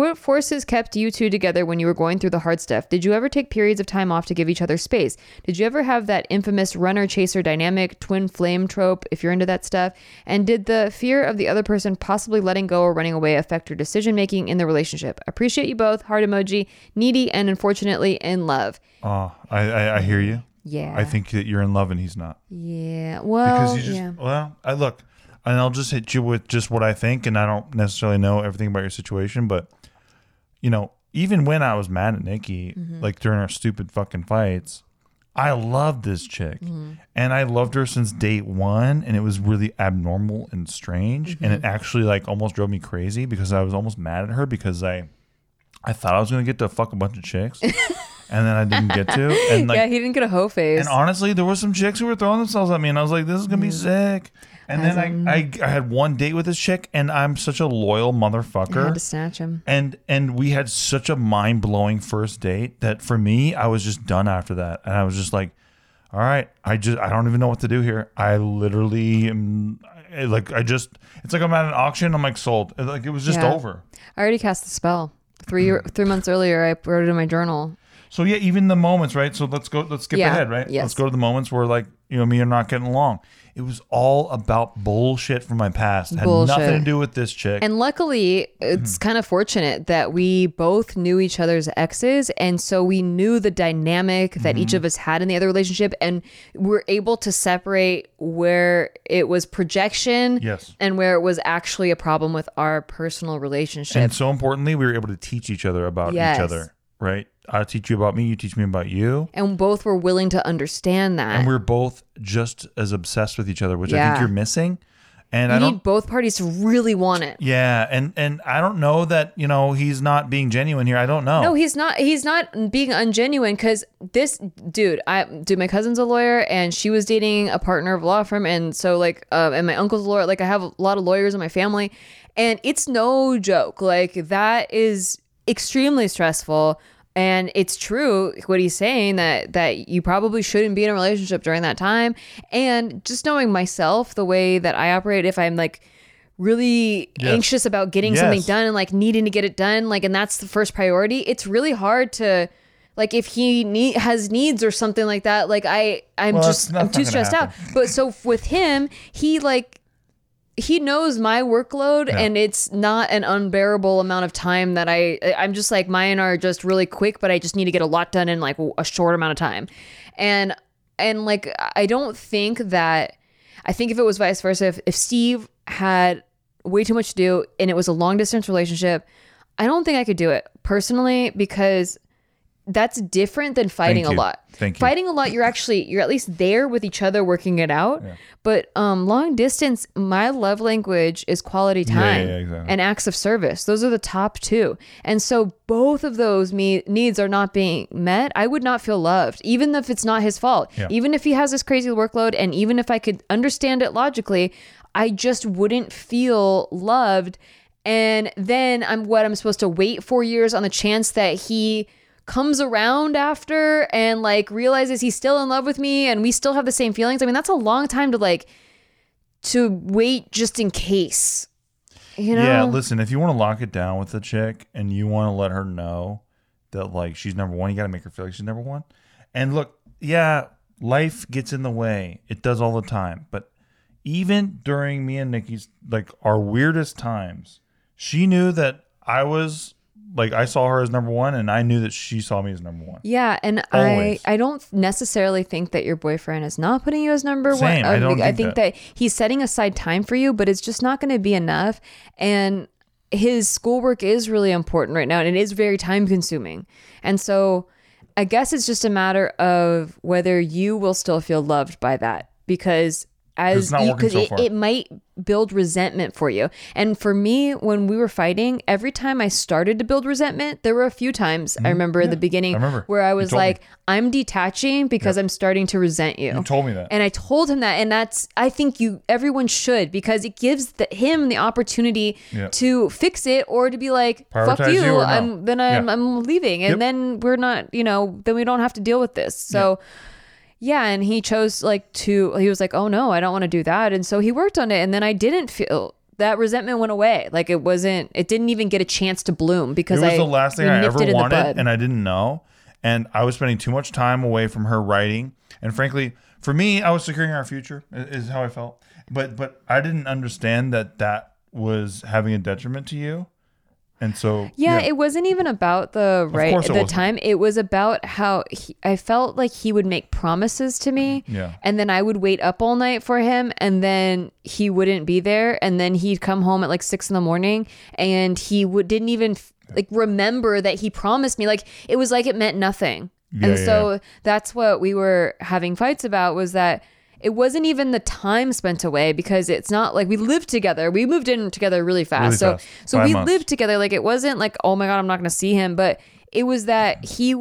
kept you two together when you were going through the hard stuff? Did you ever take periods of time off to give each other space? Did you ever have that infamous runner-chaser dynamic, twin flame trope, if you're into that stuff? And did the fear of the other person possibly letting go or running away affect your decision-making in the relationship? Appreciate you both. Heart emoji. Needy and unfortunately in love. Oh, I hear you. Yeah. I think that you're in love and he's not. Yeah. Well, Because you just, well, I look, and I'll just hit you with just what I think, and I don't necessarily know everything about your situation, but, you know, even when I was mad at Nikki, like during our stupid fucking fights, I loved this chick. And I loved her since day one, and it was really abnormal and strange. And it actually like almost drove me crazy because I was almost mad at her because I thought I was going to get to fuck a bunch of chicks. And then I didn't get to. And like, yeah, he didn't get a hoe face. And honestly, there were some chicks who were throwing themselves at me, and I was like, "This is gonna be sick." And then I had one date with this chick, and I'm such a loyal motherfucker. I had to snatch him. And we had such a mind blowing first date that for me, I was just done after that, and I was just like, "All right, I don't even know what to do here. I literally am like, it's like I'm at an auction. I'm like sold. Like it was just over." I already cast the spell. 3 months earlier, I wrote it in my journal. So yeah, even the moments, right? So let's skip ahead, right? Yes. Let's go to the moments where like, you know, me and not getting along. It was all about bullshit from my past. It had nothing to do with this chick. And luckily, it's kind of fortunate that we both knew each other's exes. And so we knew the dynamic that each of us had in the other relationship. And we're able to separate where it was projection and where it was actually a problem with our personal relationship. And so importantly, we were able to teach each other about each other, right? I teach you about me, you teach me about you. And both were willing to understand that. And we're both just as obsessed with each other, which I think you're missing. And you need both parties to really want it. Yeah, and I don't know that, you know, he's not being genuine here. I don't know. No, he's not being ungenuine because this dude, my cousin's a lawyer and she was dating a partner of a law firm, and so like and my uncle's a lawyer. Like I have a lot of lawyers in my family, and it's no joke. Like that is extremely stressful. And it's true what he's saying that you probably shouldn't be in a relationship during that time. And just knowing myself, the way that I operate, if I'm like really anxious about getting something done and like needing to get it done, like, and that's the first priority, it's really hard to, like, if he has needs or something like that, like I'm too stressed out. But so with him, he knows my workload and it's not an unbearable amount of time that I'm just like, mine are just really quick, but I just need to get a lot done in like a short amount of time. And like, I think if it was vice versa, if Steve had way too much to do and it was a long distance relationship, I don't think I could do it personally because that's different than fighting a lot. Fighting a lot, you're at least there with each other working it out. Yeah. But long distance, my love language is quality time and acts of service. Those are the top two. And so both of those needs are not being met. I would not feel loved, even if it's not his fault. Yeah. Even if he has this crazy workload, and even if I could understand it logically, I just wouldn't feel loved. And then I'm supposed to wait 4 years on the chance that he comes around after and like realizes he's still in love with me and we still have the same feelings. I mean, that's a long time to wait just in case, you know? Yeah, listen, if you want to lock it down with the chick and you want to let her know that like she's number one, you got to make her feel like she's number one. And look, yeah, life gets in the way. It does all the time. But even during me and Nikki's, like our weirdest times, she knew that I was like I saw her as number one, and I knew that she saw me as number one. Yeah, and Always. I don't necessarily think that your boyfriend is not putting you as number Same. one. I don't I think think that he's setting aside time for you, but it's just not going to be enough. And his schoolwork is really important right now, and it is very time consuming. And so I guess it's just a matter of whether you will still feel loved by that, because It's not working so far. it might build resentment for you. And for me, when we were fighting, every time I started to build resentment, there were a few times I remember in the beginning where I was told like, me. I'm detaching because I'm starting to resent you. You told me that. And I told him that, and I think everyone should, because it gives him the opportunity to fix it, or to be like, fuck Prioritize you you, or no. I'm leaving, and Yep. then we're not, then we don't have to deal with this. So yeah, and he chose he was like, oh no, I don't want to do that. And so he worked on it, and then I didn't feel that resentment went away. Like it didn't even get a chance to bloom, because it was the last thing I ever nipped it in the wanted, bud. and I didn't know. And I was spending too much time away from her writing. And frankly, for me, I was securing our future, is how I felt. But I didn't understand that was having a detriment to you. And so it wasn't even about the course it wasn't. time. It was about how I felt like he would make promises to me, and then I would wait up all night for him, and then he wouldn't be there, and then he'd come home at like 6 a.m, and he didn't even remember that he promised me. Like it was like it meant nothing. That's what we were having fights about, was that it wasn't even the time spent away, because it's not like we lived together. We moved in together really fast. So 5 we months. lived together. Like it wasn't like, oh my God, I'm not going to see him. But it was that he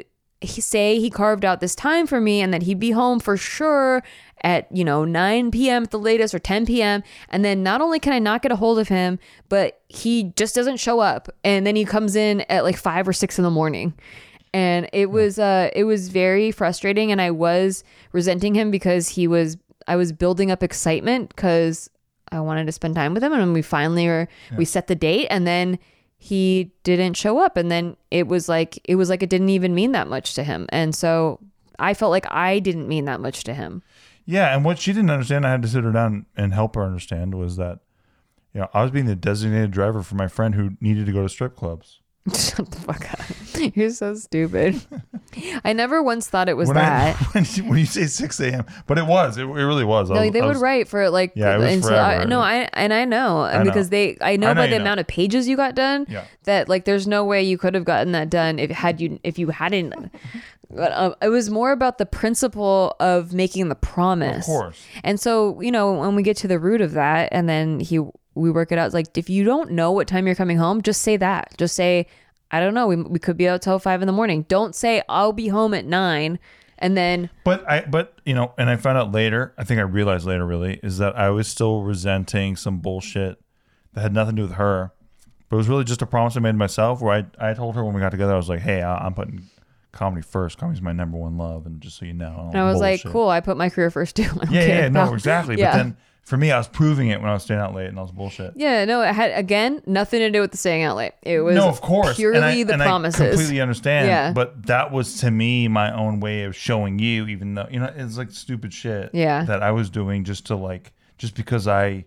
say he carved out this time for me, and that he'd be home for sure at 9 p.m. at the latest, or 10 p.m. And then not only can I not get a hold of him, but he just doesn't show up. And then he comes in at like 5 or 6 in the morning. And it was very frustrating, and I was resenting him because I was building up excitement because I wanted to spend time with him, and we finally we set the date, and then he didn't show up, and then it was like it didn't even mean that much to him, and so I felt like I didn't mean that much to him. Yeah, and what she didn't understand, I had to sit her down and help her understand, was that I was being the designated driver for my friend who needed to go to strip clubs. Shut the fuck up. You're so stupid. I never once thought it was when that. When you say 6 a.m., but it was. It really was. No, they would write for like. Yeah, it was forever. I know because I know by the amount of pages you got done. Yeah. That like there's no way you could have gotten that done if you hadn't. But, it was more about the principle of making the promise. Of course. And so when we get to the root of that, and then we work it out. It's like, if you don't know what time you're coming home, just say that. Just say, I don't know. We could be out till 5 a.m. Don't say I'll be home at 9. And then, and I found out later, I think I realized later really, is that I was still resenting some bullshit that had nothing to do with her, but it was really just a promise I made to myself, where I told her when we got together, I was like, hey, I'm putting comedy first. Comedy's my number one love. And just so you know, and I was like, cool, I put my career first too. No, exactly. Yeah. But then for me, I was proving it when I was staying out late, and that was bullshit. Yeah, no, it had, again, nothing to do with the staying out late. It was of course. purely the promises. I completely understand. Yeah. But that was, to me, my own way of showing you, even though, it's like stupid shit that I was doing just because I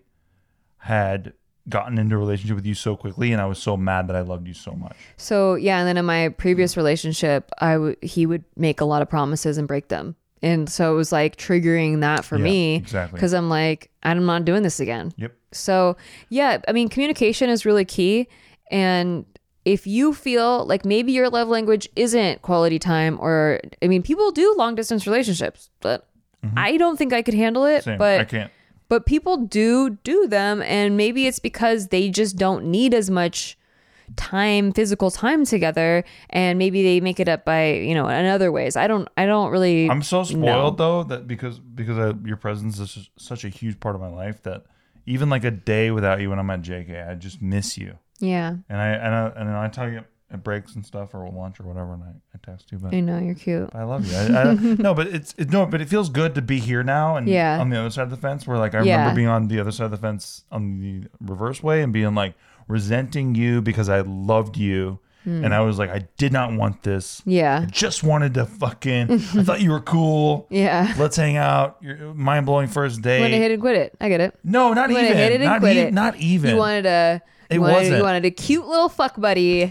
had gotten into a relationship with you so quickly, and I was so mad that I loved you so much. So, yeah, and then in my previous relationship, he would make a lot of promises and break them. And so it was like triggering that for me. Exactly. Because I'm like, I'm not doing this again. Yep. So, yeah, I mean, communication is really key. And if you feel like maybe your love language isn't quality time, or, I mean, people do long distance relationships, but I don't think I could handle it. Same. But I can't. But people do them. And maybe it's because they just don't need as much physical time together, and maybe they make it up by in other ways. I don't really. I'm so spoiled though, that because your presence is such a huge part of my life, that even like a day without you when I'm at JK, I just miss you. Yeah. And I tell you at breaks and stuff, or lunch or whatever, and I text you. But I know you're cute. I love you. No, but but it feels good to be here now, and on the other side of the fence, where like I remember being on the other side of the fence on the reverse way, and being like resenting you because I loved you, and I was like, I did not want this. Yeah. I just wanted to fucking, I thought you were cool. Yeah. Let's hang out. Your mind-blowing first date. You wanted to hit and quit it. I get it. No, not even. Hit it and quit it. Not even. You wanted a, you wanted a cute little fuck buddy.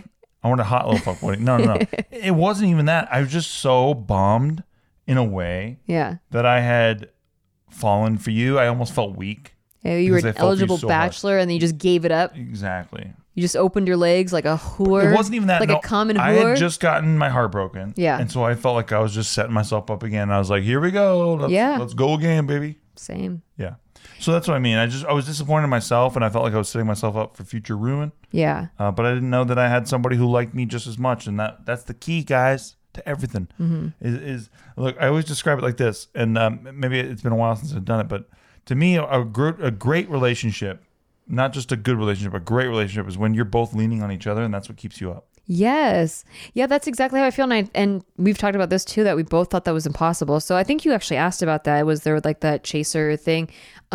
I wanted a hot little fuck buddy. No. It wasn't even that. I was just so bummed in a way Yeah. that I had fallen for you. I almost felt weak. Yeah, you were Because I an felt for you eligible so hard. bachelor, and then you just gave it up. Exactly. You just opened your legs like a whore. It wasn't even that. Like no, a common I whore. had just gotten my heart broken. Yeah. And so I felt like I was just setting myself up again. I was like, here we go. Let's go again, baby. Same. Yeah. So that's what I mean. I was disappointed in myself, and I felt like I was setting myself up for future ruin. Yeah. But I didn't know that I had somebody who liked me just as much, and that's the key, guys, to everything. Mm-hmm. Is look, I always describe it like this, and maybe it's been a while since I've done it, but to me, a great relationship, not just a good relationship, a great relationship is when you're both leaning on each other, and that's what keeps you up. Yes. Yeah, that's exactly how I feel. And we've talked about this too, that we both thought that was impossible. So I think you actually asked about that. Was there like that chaser thing?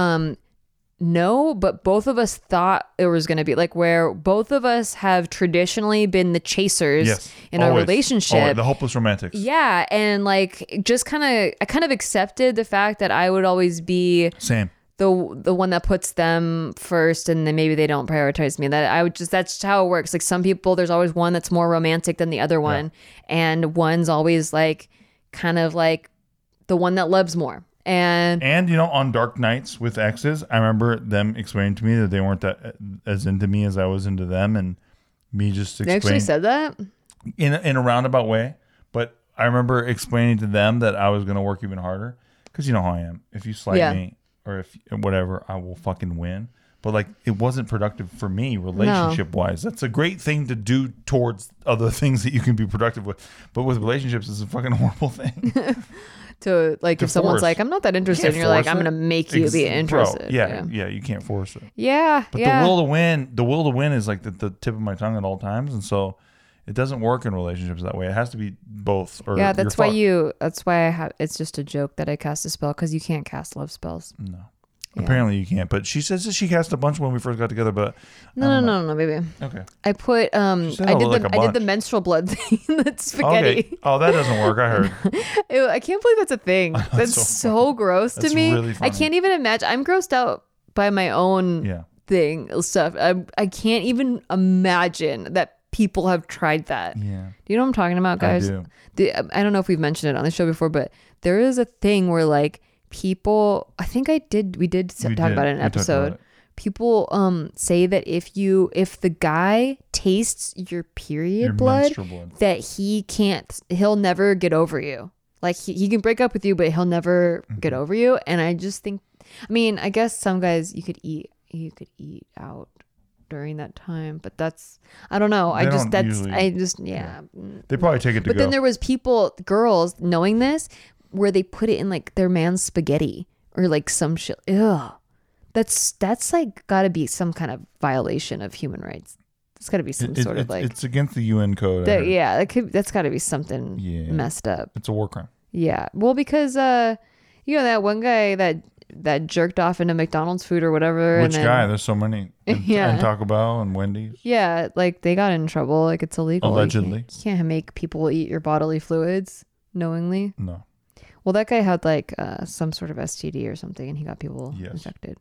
No, but both of us thought it was going to be like where both of us have traditionally been the chasers in our relationship. Always. The hopeless romantics. Yeah. And like just I kind of accepted the fact that I would always be Same. the one that puts them first, and then maybe they don't prioritize me. That's just how it works. Like some people, there's always one that's more romantic than the other one, and one's always like kind of like the one that loves more. And on dark nights with exes, I remember them explaining to me that they weren't that as into me as I was into them, and me just they actually explaining said that in a roundabout way. But I remember explaining to them that I was going to work even harder, because you know how I am. If you slight me or if whatever, I will fucking win. But like, it wasn't productive for me relationship wise. That's a great thing to do towards other things that you can be productive with. But with relationships, it's a fucking horrible thing. If someone's force. like, I'm not that interested, and you're like, I'm going to make you be interested. Bro, yeah, you can't force it. Yeah. But the will to win is like the tip of my tongue at all times. And so it doesn't work in relationships that way. It has to be both. Or yeah, that's why I have, it's just a joke that I cast a spell, because you can't cast love spells. No. Yeah. Apparently you can't, but she says that she cast a bunch when we first got together, but No, baby. okay. I put I did the menstrual blood thing. That's spaghetti. Okay. Oh, that doesn't work. I heard. Ew, I can't believe that's a thing. That's so gross to That's me. really funny. I can't even imagine. I'm grossed out by my own stuff. I can't even imagine that people have tried that. Yeah. Do you know what I'm talking about, guys? I do. I don't know if we've mentioned it on the show before, but there is a thing where like people, I think we did talk about it in an episode. People say that if the guy tastes your period blood, that he'll never get over you. Like he can break up with you, but he'll never get over you. And I just think, I mean, I guess some guys you could eat out during that time, but that's, I don't know. They probably take it to go. But then there was girls knowing this, where they put it in like their man's spaghetti or like some shit. Ugh. That's like gotta be some kind of violation of human rights. It's gotta be some sort of like, it's against the UN code. That's gotta be something messed up. It's a war crime. Yeah. Well, because that one guy that jerked off into McDonald's food or whatever. Which guy? There's so many. And Taco Bell and Wendy's. Yeah, like they got in trouble. Like it's illegal. Allegedly. You can't make people eat your bodily fluids knowingly. No. Well, that guy had like some sort of STD or something, and he got people infected.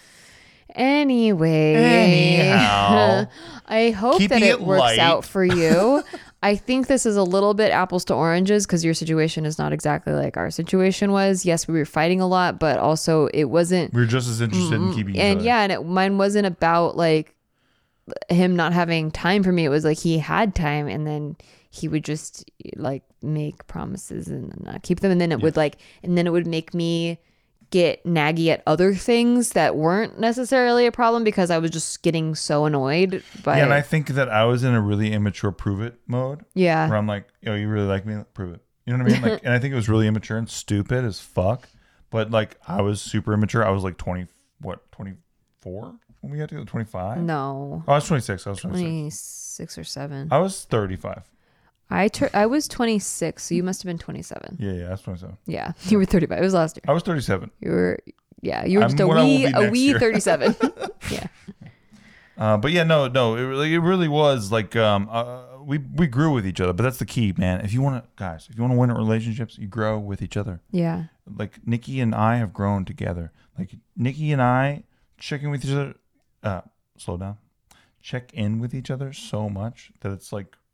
Anyhow, I hope that it works out for you. I think this is a little bit apples to oranges, because your situation is not exactly like our situation was. Yes, we were fighting a lot, but also it wasn't. We were just as interested in keeping each other. Yeah, and mine wasn't about like him not having time for me. It was like he had time, and then he would just like make promises and not keep them, and then it would make me get naggy at other things that weren't necessarily a problem, because I was just getting so annoyed by and I think that I was in a really immature prove it mode. Yeah. Where I'm like, oh, you really like me? Prove it. You know what I mean? Like, and I think it was really immature and stupid as fuck. But like, I was super immature. I was like 24 when we got together? 25? No. Oh, I was 26. 26 or 7. I was 35. I was 26, so you must have been 27. Yeah, I was 27. Yeah, you were 35. It was last year. I was 37. You were just a wee 37. Yeah. But yeah, no, it really was like we grew with each other. But that's the key, man. If you want to win at relationships, you grow with each other. Yeah. Like Nikki and I have grown together. Like Nikki and I check in with each other. Slow down. Check in with each other so much that it's like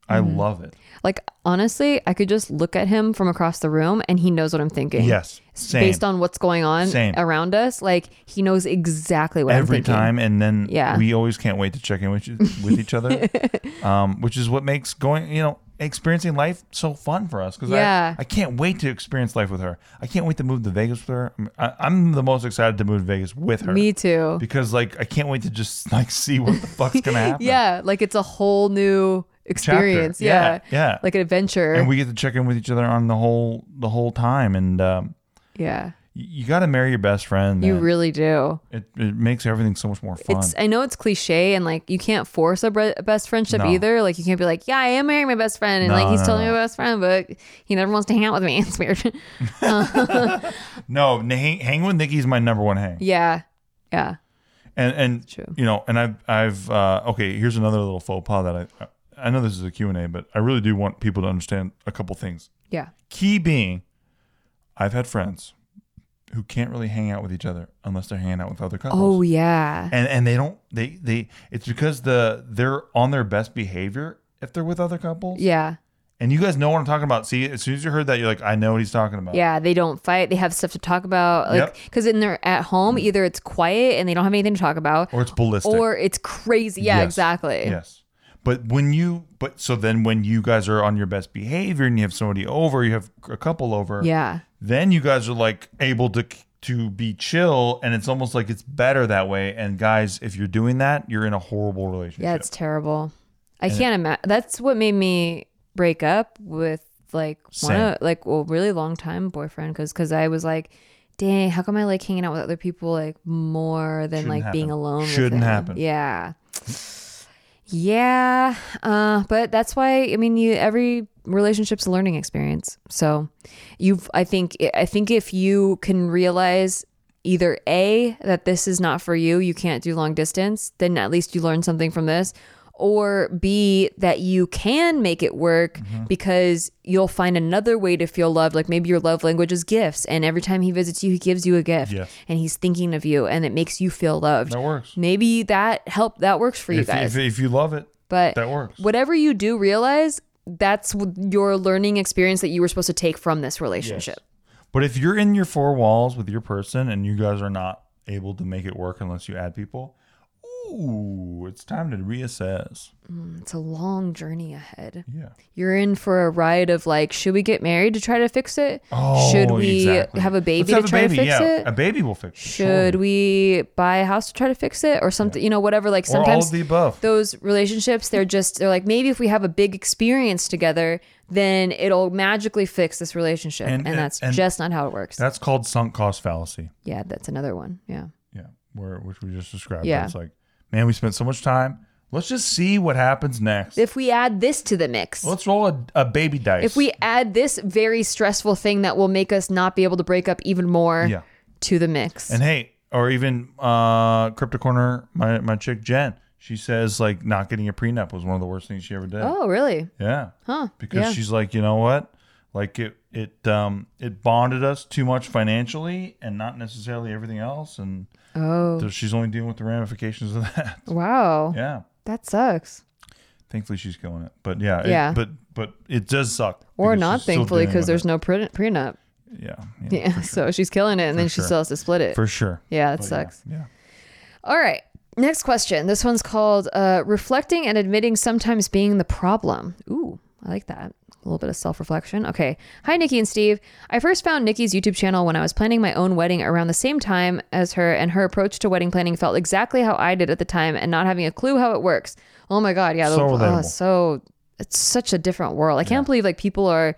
I love it. Like, honestly, I could just look at him from across the room and he knows what I'm thinking. Yes. Same. Based on what's going on around us. Like, he knows exactly what I'm thinking. Every time. And then Yeah. we always can't wait to check in with each other, which is what makes experiencing life so fun for us. Because Yeah. I can't wait to experience life with her. I can't wait to move to Vegas with her. I'm the most excited to move to Vegas with her. Me too. Because, like, I can't wait to just, like, see what the fuck's going to happen. Yeah. Like, it's a whole new experience. Chapter. Yeah. Like an adventure. And we get to check in with each other on the whole time. And yeah. you got to marry your best friend. You man. really do. It makes everything so much more fun. I know it's cliche and like you can't force a best friendship No. either. Like you can't be like, yeah, I am marrying my best friend, and like he's totally my best friend, but he never wants to hang out with me. It's weird. No, hang with Nikki's my number one hang. Yeah. And True. and I've okay, here's another little faux pas that I know this is a Q&A, but I really do want people to understand a couple things. Yeah. Key being, I've had friends who can't really hang out with each other unless they're hanging out with other couples. Oh yeah. And they don't it's because they're on their best behavior if they're with other couples. Yeah. And you guys know what I'm talking about. See, as soon as you heard that, you're like, I know what he's talking about. Yeah, they don't fight. They have stuff to talk about. Like, Yep. because when they're at home, either it's quiet and they don't have anything to talk about, Or it's ballistic. or it's crazy. Yeah, Yes. exactly. Yes. But so then when you guys are on your best behavior and you have somebody over, you have a couple over. Yeah. Then you guys are like able to be chill, and it's almost like it's better that way. And guys, if you're doing that, you're in a horrible relationship. Yeah, it's terrible. I can't imagine. That's what made me break up with like really long time boyfriend because I was like, dang, how come I like hanging out with other people like more than Shouldn't like being happen. alone? Shouldn't with them. happen. Yeah. But that's why every relationship's a learning experience. So I think if you can realize either A, that this is not for you, you can't do long distance, then at least you learn something from this. Or B, that you can make it work because you'll find another way to feel loved. Like maybe your love language is gifts, and every time he visits you, he gives you a gift, Yes. and he's thinking of you, and it makes you feel loved. That works. Maybe that works for you guys. If you love it, But that works. whatever you do, realize that's your learning experience that you were supposed to take from this relationship. Yes. But if you're in your four walls with your person and you guys are not able to make it work unless you add people, ooh, it's time to reassess. It's a long journey ahead. Yeah. You're in for a ride of like, should we get married to try to fix it? Oh, should we exactly. have a baby Let's have to try a baby. to fix Yeah, it? a baby will fix it. Should we buy a house to try to fix it or something, whatever, like Or all sometimes of the above. those relationships, they're like, maybe if we have a big experience together, then it'll magically fix this relationship. And that's just not how it works. That's called sunk cost fallacy. Yeah, that's another one. Yeah. Yeah. Which we just described. Yeah. But it's like, man, we spent so much time. Let's just see what happens next. If we add this to the mix, Let's roll a baby dice. if we add this very stressful thing that will make us not be able to break up even more Yeah. to the mix. And hey, or even Crypto Corner, my chick Jen, she says like not getting a prenup was one of the worst things she ever did. Oh, really? Yeah. Huh. Because Yeah. she's like, you know what? Like it bonded us too much financially and not necessarily everything else. And so she's only dealing with the ramifications of that. Wow. Yeah. That sucks. Thankfully she's killing it. But yeah. Yeah. But it does suck. Or because not, she's still thankfully, dealing because with there's it. no prenup. Yeah. Yeah. So she's killing it, and then she sure. still has to split it. For sure. Yeah, that But sucks. Yeah. All right. Next question. This one's called reflecting and admitting sometimes being the problem. Ooh, I like that. A little bit of self-reflection. Okay. Hi, Nikki and Steve. I first found Nikki's YouTube channel when I was planning my own wedding around the same time as her, and her approach to wedding planning felt exactly how I did at the time and not having a clue how it works. Oh my God. Yeah. So relatable. It's such a different world. I can't believe like people are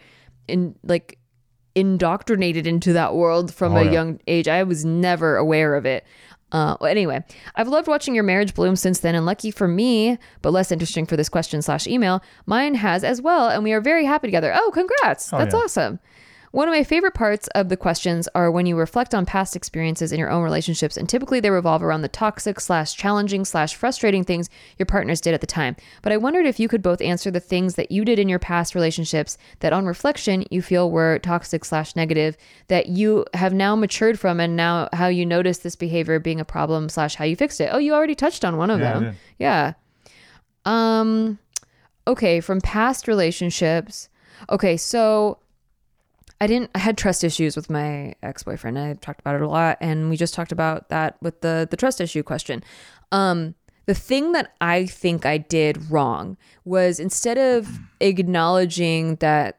indoctrinated into that world from a young age. I was never aware of it. Anyway, I've loved watching your marriage bloom since then, and lucky for me, but less interesting for this question/email, mine has as well, and we are very happy together. Oh, congrats. That's yeah. awesome. One of my favorite parts of the questions are when you reflect on past experiences in your own relationships, and typically they revolve around the toxic/challenging/frustrating things your partners did at the time. But I wondered if you could both answer the things that you did in your past relationships that on reflection you feel were toxic/negative that you have now matured from, and now how you notice this behavior being a problem/how you fixed it. Oh, you already touched on one of Yeah, I them. did. Yeah. okay, from past relationships. Okay, so I had trust issues with my ex-boyfriend. I talked about it a lot, and we just talked about that with the trust issue question. The thing that I think I did wrong was, instead of acknowledging that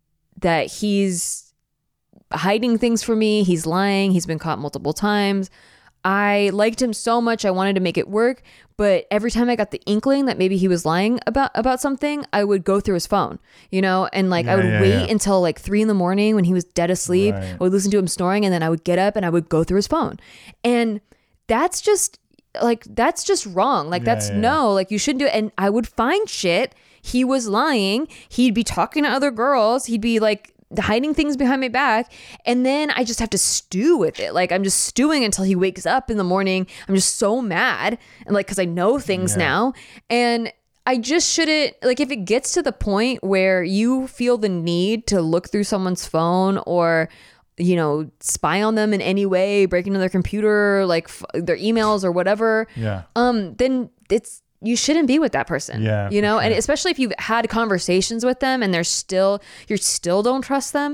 he's hiding things from me, he's lying, he's been caught multiple times, I liked him so much, I wanted to make it work. But every time I got the inkling that maybe he was lying about something, I would go through his phone, and I would wait until like 3 a.m. when he was dead asleep. Right. I would listen to him snoring, and then I would get up and I would go through his phone. And that's just wrong. Like, no, like, you shouldn't do it. And I would find shit. He was lying. He'd be talking to other girls. He'd be like hiding things behind my back, and then I just have to stew with it. Like, I'm just stewing until he wakes up in the morning. I'm just so mad, and like, because I know things now, and I just shouldn't, like, if it gets to the point where you feel the need to look through someone's phone, or spy on them in any way, break into their computer, like their emails or whatever, then you shouldn't be with that person, sure. And especially if you've had conversations with them and you still don't trust them.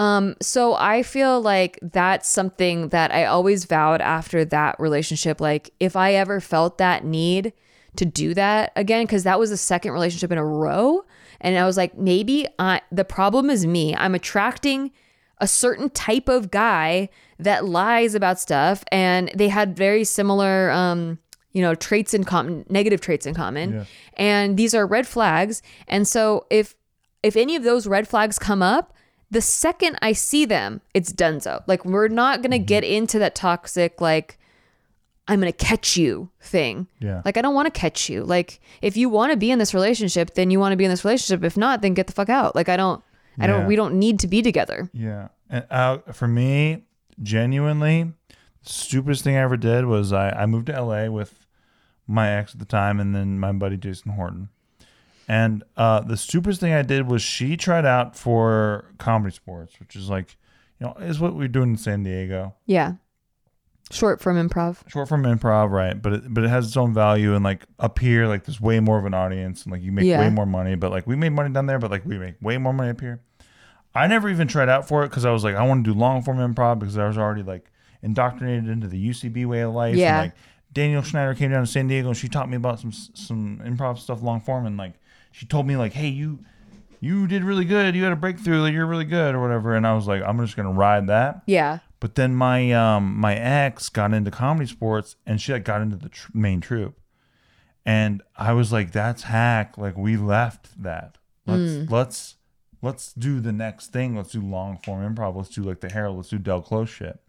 So I feel like that's something that I always vowed after that relationship. Like, if I ever felt that need to do that again, because that was the second relationship in a row, and I was like, maybe the problem is me. I'm attracting a certain type of guy that lies about stuff, and they had very similar, traits in common, negative traits in common. Yeah. And these are red flags. And so if any of those red flags come up, the second I see them, it's donezo. Like, we're not going to get into that toxic, like, I'm going to catch you thing. Yeah. Like, I don't want to catch you. Like, if you want to be in this relationship, then you want to be in this relationship. If not, then get the fuck out. Like, we don't need to be together. Yeah. And for me, genuinely, the stupidest thing I ever did was I moved to LA with my ex at the time, and then my buddy Jason Horton. And the stupidest thing I did was, she tried out for Comedy Sports, which is like, is what we're doing in San Diego. Yeah. Short form improv, right? But it has its own value, and like up here, like there's way more of an audience, and like you make way more money. But like, we made money down there, but like we make way more money up here. I never even tried out for it because I was like, I want to do long form improv, because I was already like indoctrinated into the UCB way of life. Yeah. And like, Daniel Schneider came down to San Diego, and she taught me about some improv stuff, long form, and like, she told me like, hey, you did really good. You had a breakthrough. Like, you're really good or whatever. And I was like, I'm just gonna ride that. Yeah. But then my ex got into Comedy Sports, and she got into the main troupe, and I was like, that's hack. Like, we left that. Let's do the next thing. Let's do long form improv. Let's do like the Herald. Let's do Del Close shit.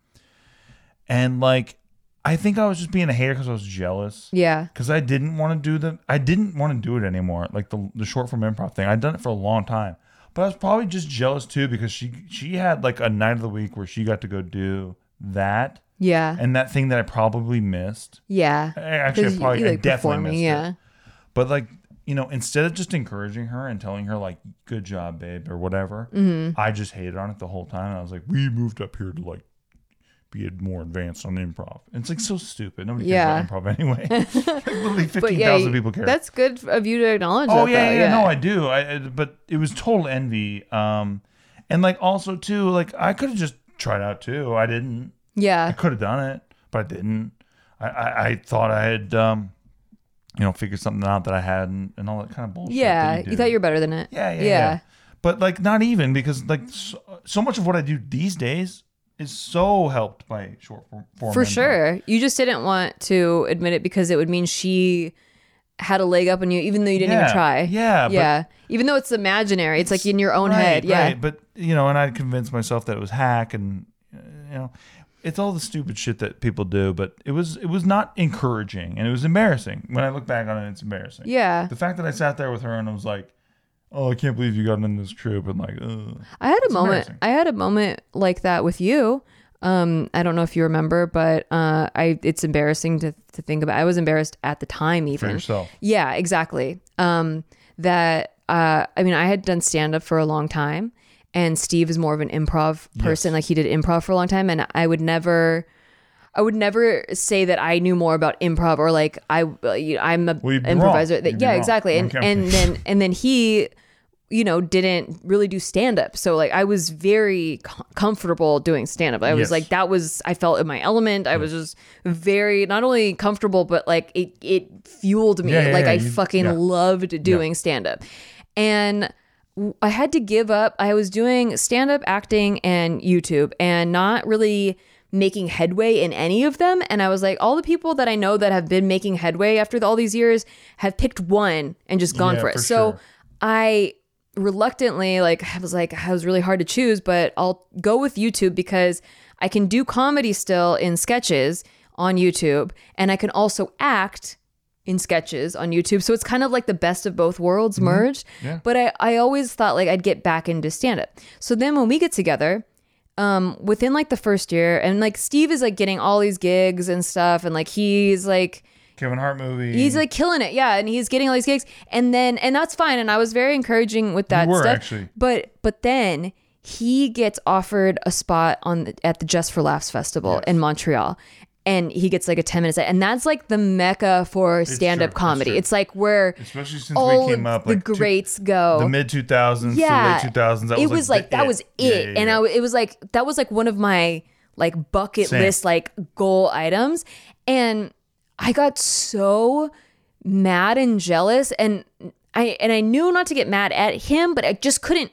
And like, I think I was just being a hater because I was jealous. Yeah. Because I didn't want to do it anymore. Like the short form improv thing. I'd done it for a long time. But I was probably just jealous too, because she had like a night of the week where she got to go do that. Yeah. And that thing that I probably missed. Yeah. Actually, I definitely missed it. But like, instead of just encouraging her and telling her like, good job, babe, or whatever, I just hated on it the whole time. And I was like, we moved up here to like be more advanced on improv. And it's like so stupid. Nobody cares about improv anyway. Like, literally 15,000 people care. That's good of you to acknowledge that. Oh yeah, no, I do. But it was total envy. And like, also too, like, I could have just tried out too. I didn't. Yeah. I could have done it, but I didn't. I thought I had figured something out that I hadn't, and all that kind of bullshit. Yeah, you thought you were better than it. Yeah. But like, not even, because like so much of what I do these days is so helped by short form. For sure. You just didn't want to admit it because it would mean she had a leg up on you, even though you didn't even try. Yeah. Even though it's imaginary, it's like in your own head. Yeah. Right. But and I convinced myself that it was hack, and it's all the stupid shit that people do. But it was not encouraging, and it was embarrassing. When I look back on it, it's embarrassing. Yeah. The fact that I sat there with her and I was like, oh, I can't believe you got in this troupe, and like, ugh. I had a moment like that with you. I don't know if you remember, but it's embarrassing to think about. I was embarrassed at the time, even. For yourself. Yeah, exactly. I had done stand up for a long time, and Steve is more of an improv person. Yes. Like, he did improv for a long time, and I would never. I would never say that I knew more about improv or like I'm a Well, you'd be improviser. wrong. You'd be Yeah, wrong. exactly. Okay. And then he, didn't really do stand up. So like I was very comfortable doing stand up. I was Yes. like, I felt in my element. I was just very not only comfortable, but like it fueled me. Yeah, like I you- fucking yeah. loved doing stand up. And I had to give up. I was doing stand up, acting, and YouTube and not really making headway in any of them. And I was like, all the people that I know that have been making headway after all these years have picked one and just gone Yeah, for it. for So sure. I reluctantly I was really hard to choose, but I'll go with YouTube because I can do comedy still in sketches on YouTube and I can also act in sketches on YouTube. So it's kind of like the best of both worlds merged. Yeah. But I always thought like I'd get back into stand up. So then when we get together, within like the first year, and like Steve is like getting all these gigs and stuff, and like he's like Kevin Hart movie. he's like killing it, yeah, and he's getting all these gigs, and that's fine, and I was very encouraging with that You were, stuff. actually. But then he gets offered a spot at the Just for Laughs festival Yes. in Montreal. And he gets like a 10-minute set. And that's like the mecca for stand-up true, it's comedy. true. It's like where Especially since all we came up the like greats go. the mid 2000s, Yeah. the late 2000s. It was like that was it. And it was like that was like one of my like bucket Same. list like goal items. And I got so mad and jealous, and I knew not to get mad at him, but I just couldn't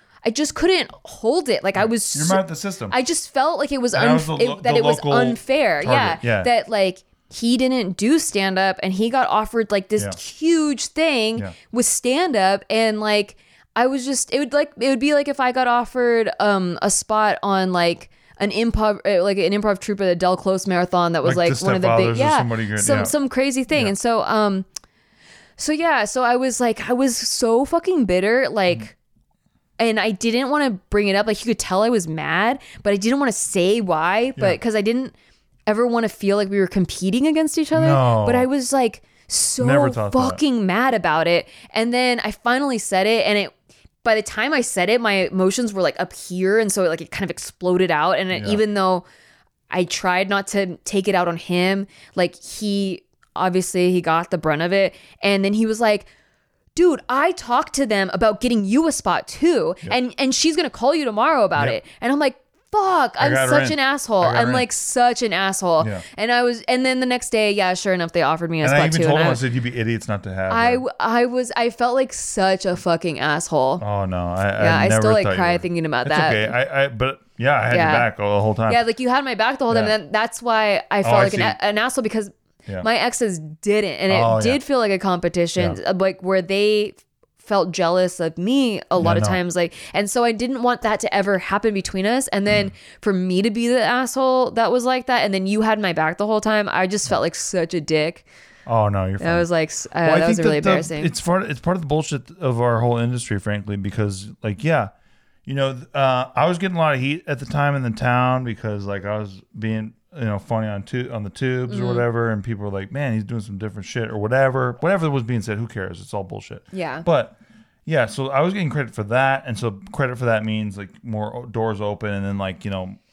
hold it. Like I was You're mad at the system. I just felt like it was And that was the that it was local unfair. target, yeah. That like he didn't do stand up and he got offered like this Yeah. huge thing Yeah. with stand up, and like I was just it would be like if I got offered a spot on like an improv troupe at the Del Close Marathon that was Like like the one of the big Stepfathers or somebody good, yeah. some crazy thing. Yeah. And so I was so fucking bitter, like, and I didn't want to bring it up. Like you could tell I was mad, but I didn't want to say why, but because I didn't ever want to feel like we were competing against each other. No. But I was like Never so thought that. fucking mad about it. And then I finally said it, and by the time I said it, my emotions were like up here, and so it kind of exploded out. And even though I tried not to take it out on him, like he got the brunt of it. And then he was like, dude, I talked to them about getting you a spot too. And she's going to call you tomorrow about Yep. it. And I'm like, fuck, I'm got her such in. an asshole. I got her I'm in. like such an asshole. Yeah. And then the next day, yeah, sure enough, they offered me a and spot I even too. told And him, I said, you'd be idiots not to have her. I felt like such a fucking asshole. Oh no! I never still like thought you cry were. thinking about It's that. okay. But yeah, I had Yeah. your back the whole time. Yeah, like you had my back the whole time. Yeah. And that's why I felt I like see. an asshole, because Yeah. my exes didn't. And it Oh, yeah. did feel like a competition, Yeah. like where they felt jealous of me a lot of no. times. Like, and so I didn't want that to ever happen between us. And then for me to be the asshole that was like that, and then you had my back the whole time, I just felt like such a dick. Oh no, you're fine. I was like, Well, I that was think really that embarrassing. It's part of the bullshit of our whole industry, frankly, because like, yeah, I was getting a lot of heat at the time in the town because like I was being funny on the tubes or whatever, and people were like, man, he's doing some different shit or whatever was being said. Who cares? It's all bullshit. Yeah. But yeah, so I was getting credit for that, and so credit for that means like more doors open, and then like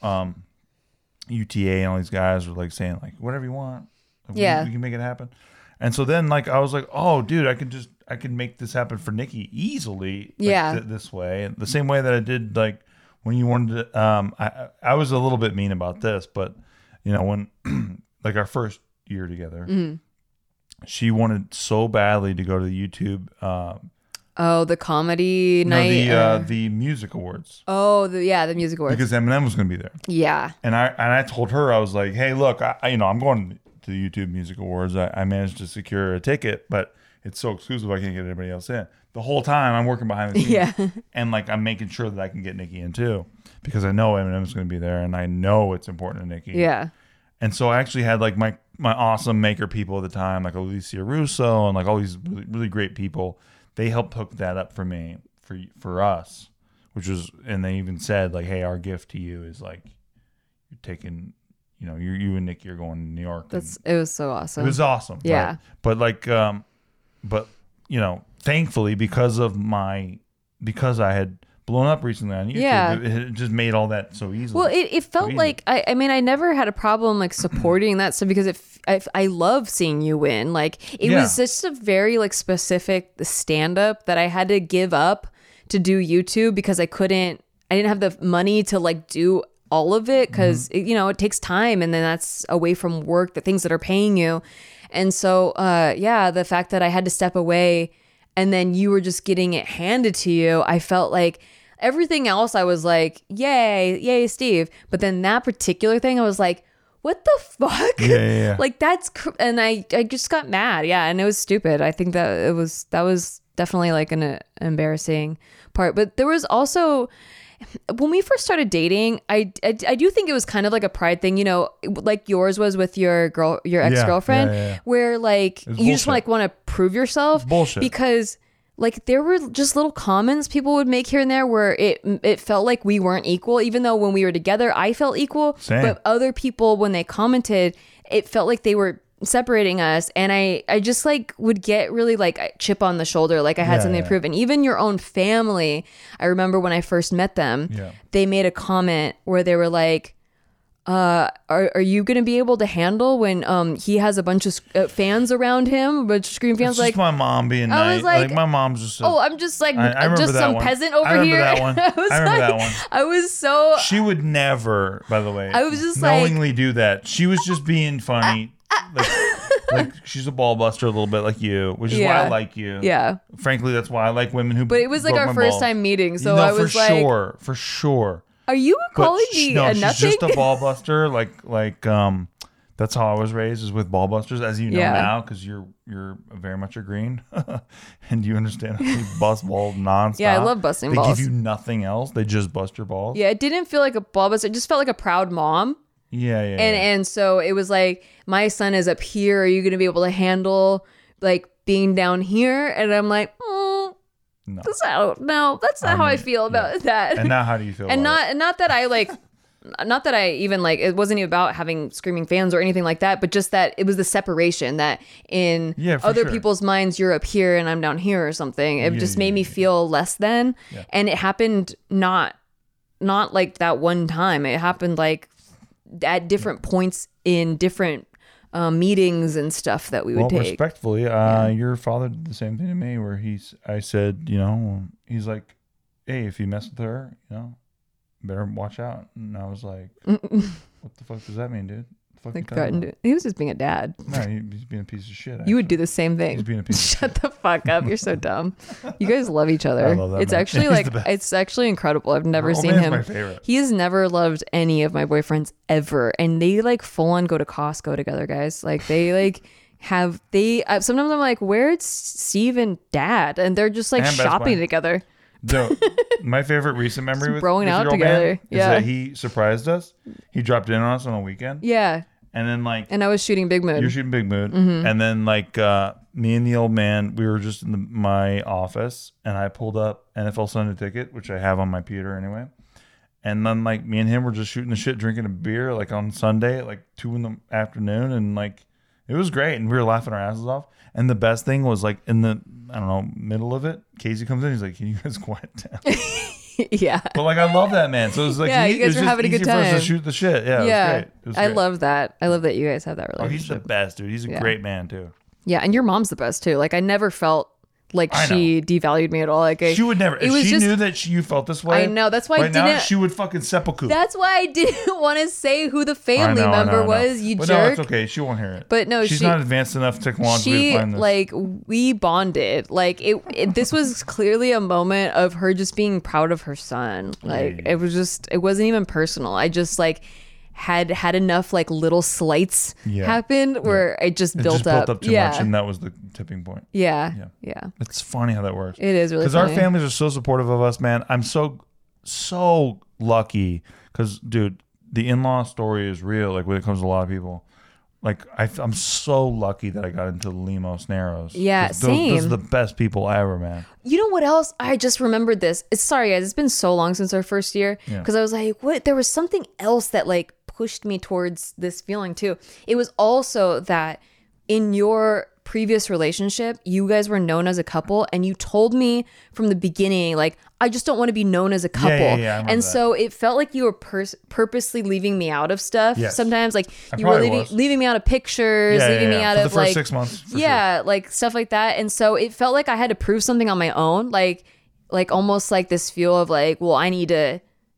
UTA and all these guys were like saying like whatever you want, Yeah. we can make it happen. And so then like I was like, oh dude, I can make this happen for Nikki easily. Like, Yeah. this way, and the same way that I did like when you wanted to. I was a little bit mean about this, but when like our first year together, she wanted so badly to go to the YouTube. Oh, the comedy night. The music awards, the music awards. because Eminem was going to be there. Yeah. And I told her, I was like, hey, look, I'm going to the YouTube Music Awards. I managed to secure a ticket, but it's so exclusive I can't get anybody else in. The whole time I'm working behind the scenes. Yeah. And like I'm making sure that I can get Nikki in too, because I know Eminem's going to be there, and I know it's important to Nikki. Yeah. And so I actually had like my awesome maker people at the time, like Alicia Russo and like all these really, really great people. They helped hook that up for me, for us, which was, and they even said like, hey, our gift to you is like you're taking, you and Nikki are going to New York. It was so awesome. It was awesome. Yeah. Right? But like, thankfully because I had blown up recently on YouTube. Yeah. It just made all that so easily. Well, it felt easy. like I mean I never had a problem like supporting that stuff because I love seeing you win. Like it was just a very like specific stand up that I had to give up to do YouTube because I didn't have the money to like do all of it because it takes time, and then that's away from work, the things that are paying you. And so the fact that I had to step away and then you were just getting it handed to you, I felt like everything else I was like, yay Steve, but then that particular thing I was like, what the fuck? Yeah. Like and I just got mad. Yeah, and it was stupid. I think that was definitely like an embarrassing part. But there was also, when we first started dating, I do think it was kind of like a pride thing, like yours was with your ex-girlfriend, where like you just want to prove yourself. Bullshit. Because like there were just little comments people would make here and there where it felt like we weren't equal, even though when we were together I felt equal. Same. But other people, when they commented, it felt like they were separating us, and I just like would get really like a chip on the shoulder, like I had something to prove. And even your own family, I remember when I first met them, they made a comment where they were like, are you gonna be able to handle when he has a bunch of fans around him, a bunch of scream fans? It's Like just my mom being I nice. was like, my mom's just I'm just like I remember just that some one. peasant over I remember here. that one. I remember that one. I was so She would never, by the way, I was just like- knowingly do that. She was just being funny. Like she's a ball buster a little bit like you, which is why I like you. Yeah. Frankly, that's why I like women who. But it was like broke our my first balls. time meeting, so No, I was like, for sure. are you But calling me a she's nothing? just a ball buster. Like that's how I was raised, is with ball busters, as you know now, because you're very much a green, and you understand how you bust balls nonstop. Yeah, I love busting they balls. They give you nothing else. They just bust your balls. Yeah, it didn't feel like a ball buster. It just felt like a proud mom. Yeah. And so it was like, my son is up here. Are you going to be able to handle like being down here? And I'm like, no. that's not how I feel about that. And now, how do you feel? And about it? not that I like, not that I even like, it wasn't even about having screaming fans or anything like that, but just that it was the separation that in for other sure. people's minds, you're up here and I'm down here or something. It just made me feel less than. Yeah. And it happened not like that one time. It happened like at different points in different meetings and stuff that we would take. Respectfully, your father did the same thing to me, where I said, he's like, hey, if you mess with her, better watch out. And I was like, what the fuck does that mean, dude? The fuck Like you talking threatened. He was just being a dad. about? No, he's being a piece of shit. You would do the same thing. He's being a piece of Shut the fuck up. You're so dumb. You guys love each other. I love that It's man. actually He's like, the best. it's actually incredible. I've never seen Man's him. my favorite. He has never loved any of my boyfriends ever. And they like full on go to Costco together, guys. Like they like sometimes I'm like, where's Steve and Dad? And they're just like And Best shopping Buy. together. My favorite recent memory with broing your out old together. man is Yeah. that he surprised us. He dropped in on us on a weekend. Yeah. And then like And I was shooting Big Moon. you're shooting Big Mood, Mm-hmm. and then like me and the old man, we were just in my office, and I pulled up NFL Sunday Ticket, which I have on my Peter anyway. And then like me and him were just shooting the shit, drinking a beer like on Sunday at like 2 p.m, and like it was great, and we were laughing our asses off. And the best thing was like in the middle of it, Casey comes in, he's like, "Can you guys quiet down?" Yeah. But like I love that man, so it was like Yeah, you guys it was were just having a good easy for us time. to shoot the shit. Yeah, it was great. It was I great. love that. I love that you guys have that Oh, he's the relationship. best, dude. He's a great man too. Yeah, and your mom's the best too. Like I never felt like I she devalued me at all. Like She would never. It If was she just, knew that you felt this way, I know. That's why I right now didn't. she would fucking seppuku. That's why I didn't want to say who the family I know. member was. You but jerk. No, it's okay. She won't hear it. But no, she's she- not advanced enough technologically She to find this. like we bonded. Like it. This was clearly a moment of her just being proud of her son. Like Yeah. it was just. It wasn't even personal. I just like had enough like little slights happen where it just it built just up. built up too yeah. much, and that was the tipping point. Yeah. Yeah. Yeah. It's funny how that works. It is really because our funny. families are so supportive of us, man. I'm so lucky because, dude, the in-law story is real. Like when it comes to a lot of people, like I'm so lucky that I got into the Limos Narrows. Yeah, 'Cause those same. are the best people ever, man. You know what else? I just remembered this. Sorry, guys. It's been so long since our first year Yeah. because I was like, what? There was something else that like pushed me towards this feeling too. It was also that in your previous relationship, you guys were known as a couple, and you told me from the beginning, like, I just don't want to be known as a couple. I remember and that. so it felt like you were purposely leaving me out of stuff. Yes. Sometimes, like, I you were probably was. leaving me out of pictures, leaving me out For of the first like 6 months. For yeah, like stuff like that. And so it felt like I had to prove something on my own, like almost like this feel of like, well, I need to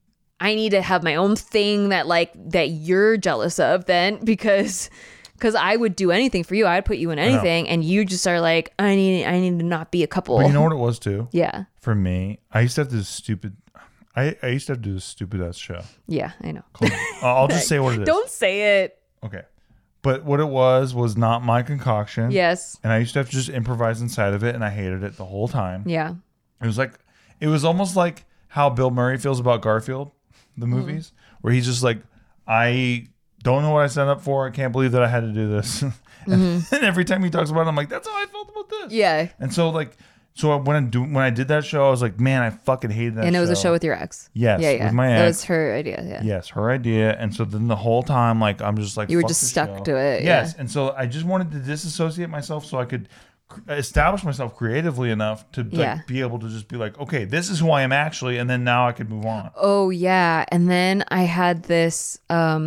have my own thing that you're jealous of then, because I would do anything for you. I'd put you in anything, and you just are like, I need to not be a couple. But you know what it was too? Yeah. For me, I used to have this stupid. I used to have to do this stupid ass show. Yeah, I know. I'll just say what it is. Don't say it. Okay. But what it was not my concoction. Yes. And I used to have to just improvise inside of it, and I hated it the whole time. Yeah. It was almost like how Bill Murray feels about Garfield, the movies, where he's just like, I don't know what I signed up for. I can't believe that I had to do this. And every time he talks about it, I'm like, that's how I felt about this. Yeah. And so when I did that show, I was like, man, I fucking hated that show. And it was a show with your ex. Yes, Yeah, yeah. with my ex. That was her idea. Yeah. Yes, her idea. And so then the whole time, like, I'm just like, You were fuck just this stuck show. to it, Yes. yeah. And so I just wanted to disassociate myself so I could establish myself creatively enough to be able to just be like, okay, this is who I am actually. And then now I could move on. Oh yeah. And then I had this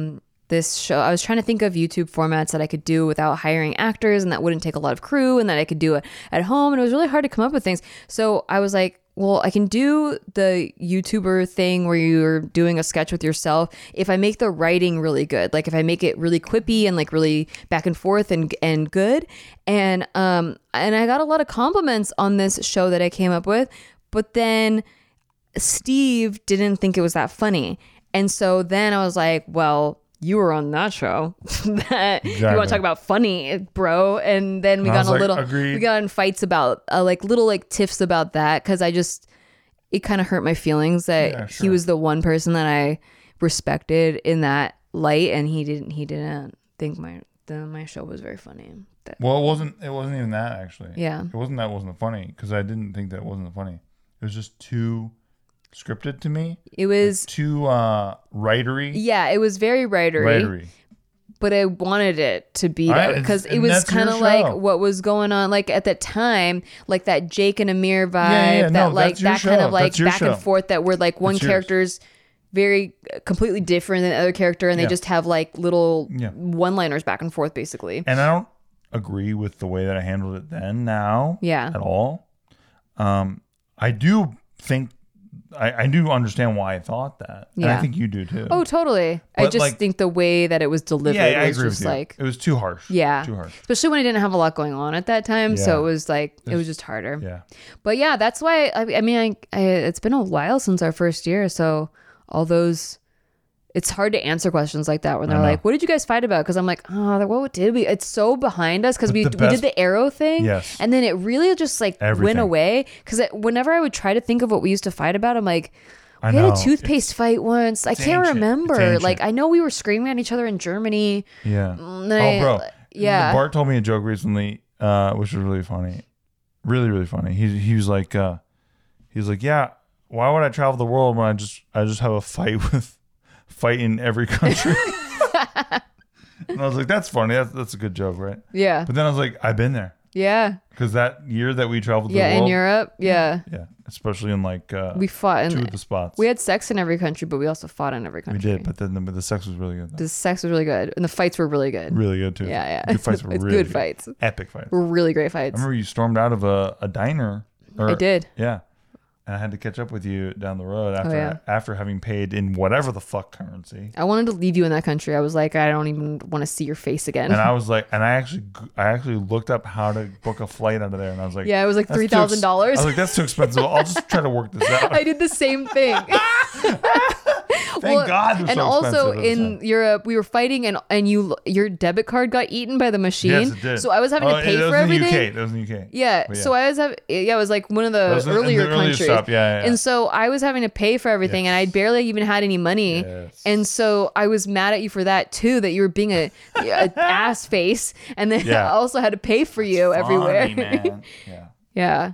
show. I was trying to think of YouTube formats that I could do without hiring actors and that wouldn't take a lot of crew and that I could do it at home. And it was really hard to come up with things. So I was like, well, I can do the YouTuber thing where you're doing a sketch with yourself if I make the writing really good. Like if I make it really quippy and like really back and forth and good. And I got a lot of compliments on this show that I came up with. But then Steve didn't think it was that funny. And so then I was like, well, you were on that show. You want to talk about funny, bro? And then we got in fights about like little like tiffs about that because it kind of hurt my feelings that he was the one person that I respected in that light, and he didn't think my show was very funny. Well, it wasn't even that actually. Yeah, it wasn't funny because I didn't think that it wasn't funny. It was just too scripted to me. It was too writery. Yeah, it was very writery. But I wanted it to be because it was kind of like what was going on, like at that time, like that Jake and Amir vibe, that kind of like back and forth that were like one character's very completely different than the other character, and they just have like little one-liners back and forth, basically. And I don't agree with the way that I handled it then. Now, at all. I do think. I do understand why I thought that. And I think you do too. Oh, totally. But I just think the way that it was delivered was just like... It was too harsh. Yeah. Too harsh. Especially when I didn't have a lot going on at that time. Yeah. So it was like, it was just harder. Yeah. But yeah, that's why, I mean, it's been a while since our first year. So all those... It's hard to answer questions like that when they're like, what did you guys fight about? Because I'm like, oh, what did we? It's so behind us because we did the arrow thing. Yes. And then it really just like went away. Because whenever I would try to think of what we used to fight about, I'm like, we had a toothpaste fight onch. I can't remember. Like, I know we were screaming at each other in Germany. Yeah. Bro. Yeah. Bart told me a joke recently, which was really funny. Really, really funny. He was like, yeah, why would I travel the world when I just have a fight in every country? And I was like, that's funny. That's a good joke, right? Yeah. But then I was like, I've been there. Yeah. Because that year that we traveled the world. Yeah, in Europe. Yeah. Yeah. Especially in like we fought in 2 of the spots. We had sex in every country, but we also fought in every country. We did, but then the sex was really good. The sex was really good. And the fights were really good. Really good too. Yeah. Good fights were really good fights. Epic fights. Really great fights. I remember you stormed out of a diner. I did. Yeah. And I had to catch up with you down the road after having paid in whatever the fuck currency. I wanted to leave you in that country. I was like, I don't even want to see your face again. And I was like, and I actually looked up how to book a flight out of there, and I was like, yeah, it was like $3,000. I was like, that's too expensive. I'll just try to work this out. I did the same thing. Thank God. And so also in Europe, we were fighting, and your debit card got eaten by the machine. Yes, it did. So I was having to pay for everything. That was in the UK. Yeah. So I was it was like one of the earlier countries. Yeah. And so I was having to pay for everything, and I barely even had any money. Yes. And so I was mad at you for that too, that you were being a ass face, and then I also had to pay for you everywhere. Man. Yeah.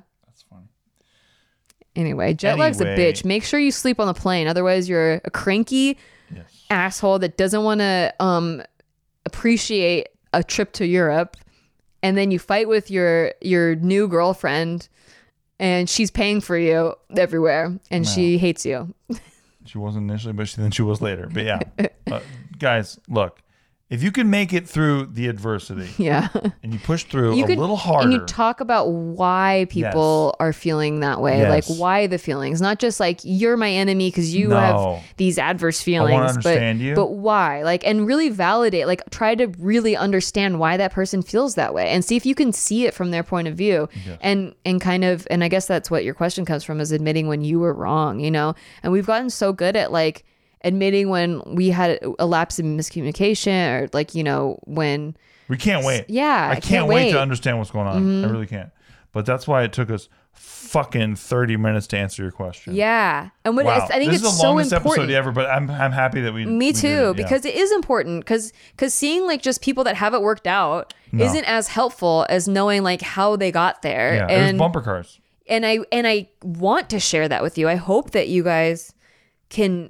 Anyway, jet lag's a bitch. Make sure you sleep on the plane. Otherwise, you're a cranky asshole that doesn't want to appreciate a trip to Europe and then you fight with your new girlfriend, and she's paying for you everywhere, and she hates you. She wasn't initially, but then she was later. But yeah, guys, look, if you can make it through the adversity, and you push through a little harder, and you talk about why people are feeling that way, like why the feelings, not just like you're my enemy because you have these adverse feelings, I want to understand you. But why, like, and really validate, like, try to really understand why that person feels that way, and see if you can see it from their point of view, and kind of, and I guess that's what your question comes from, is admitting when you were wrong, you know, and we've gotten so good at like admitting when we had a lapse in miscommunication, or like, you know, when we can't wait. Yeah, I can't wait to understand what's going on. I really can't. But that's why it took us fucking 30 minutes to answer your question. Yeah, and when I think this it's is the so longest important. episode ever, but I'm happy that we. Me too, did it. because it is important. Because seeing like just people that have it worked out isn't as helpful as knowing like how they got there. Yeah, and it was bumper cars. And I want to share that with you. I hope that you guys can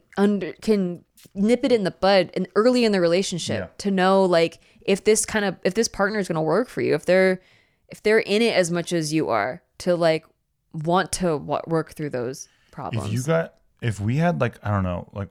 nip it in the bud and early in the relationship to know like if this partner is going to work for you, if they're in it as much as you are, to like want to work through those problems. If we had like, I don't know, like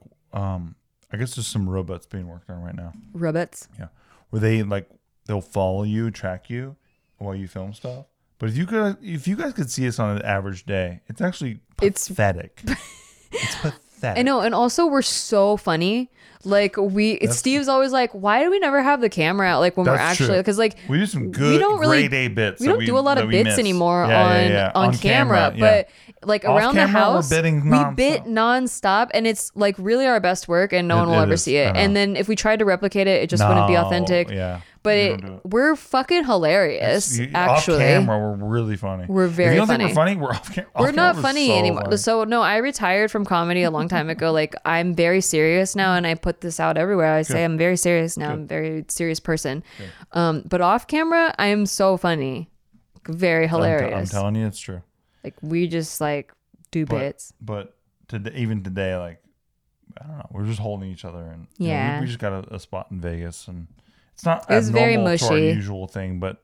I guess there's some robots being worked on right now. Robots? Yeah. Where they'll follow you, track you while you film stuff. But if you guys could see us on an average day, it's actually pathetic. It's pathetic. I know, and also we're so funny. Like Steve's always like, why do we never have the camera out? Like when we're actually, because like we do some good grade A bits. We don't do a lot of bits anymore on camera, but like around the house, we bit nonstop, and it's like really our best work, and no one will ever see it. And then if we tried to replicate it, it just wouldn't be authentic. Yeah. But we're fucking hilarious. Actually, off camera, we're really funny. We're very funny. If you don't think we're funny, we're off camera. We're not funny anymore. Funny. So no, I retired from comedy a long time ago. Like I'm very serious now, and I put this out everywhere. I say I'm very serious now. I'm a very serious person. But off camera, I am so funny, very hilarious. I'm telling you, it's true. Like we just like do bits. But even today, like I don't know, we're just holding each other, and we just got a spot in Vegas, and it's not very abnormal mushy to our usual thing, but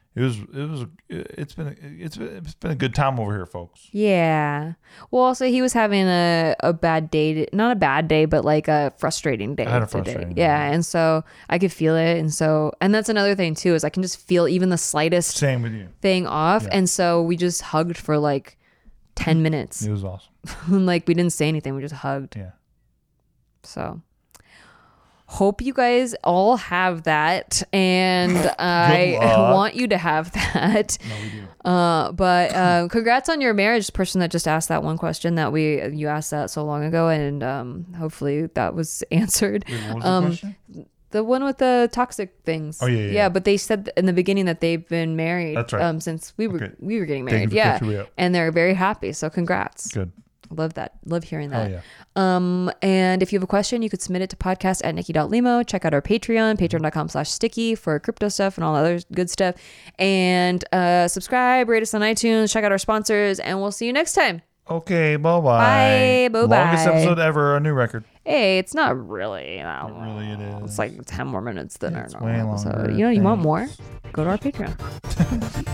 it's been a good time over here, folks. Yeah. Well, also he was having a bad day, not a bad day, but like a frustrating day. I had a frustrating day. Yeah, and so I could feel it, and that's another thing too, is I can just feel even the slightest same with you thing off, and so we just hugged for like 10 minutes. It was awesome. Like we didn't say anything, we just hugged. Yeah. So hope you guys all have that, and I want you to have that. No, we do. But congrats on your marriage, the person that just asked that one question that you asked that so long ago, and hopefully that was answered. Wait, what was the question? The one with the toxic things. Oh yeah. But they said in the beginning that they've been married. That's right. Since we were getting married. Yeah. And they're very happy. So congrats. Good. Love that. Love hearing that. Oh, yeah. And if you have a question, you could submit it to podcast@nikki.limo. Check out our Patreon, patreon.com/sticky for crypto stuff and all other good stuff. And subscribe, rate us on iTunes, check out our sponsors, and we'll see you next time. Okay, bye-bye. Bye, bye-bye. Longest episode ever, a new record. Hey, it's not really. It is. It's like 10 more minutes than our way normal longer. episode. You want more? Go to our Patreon.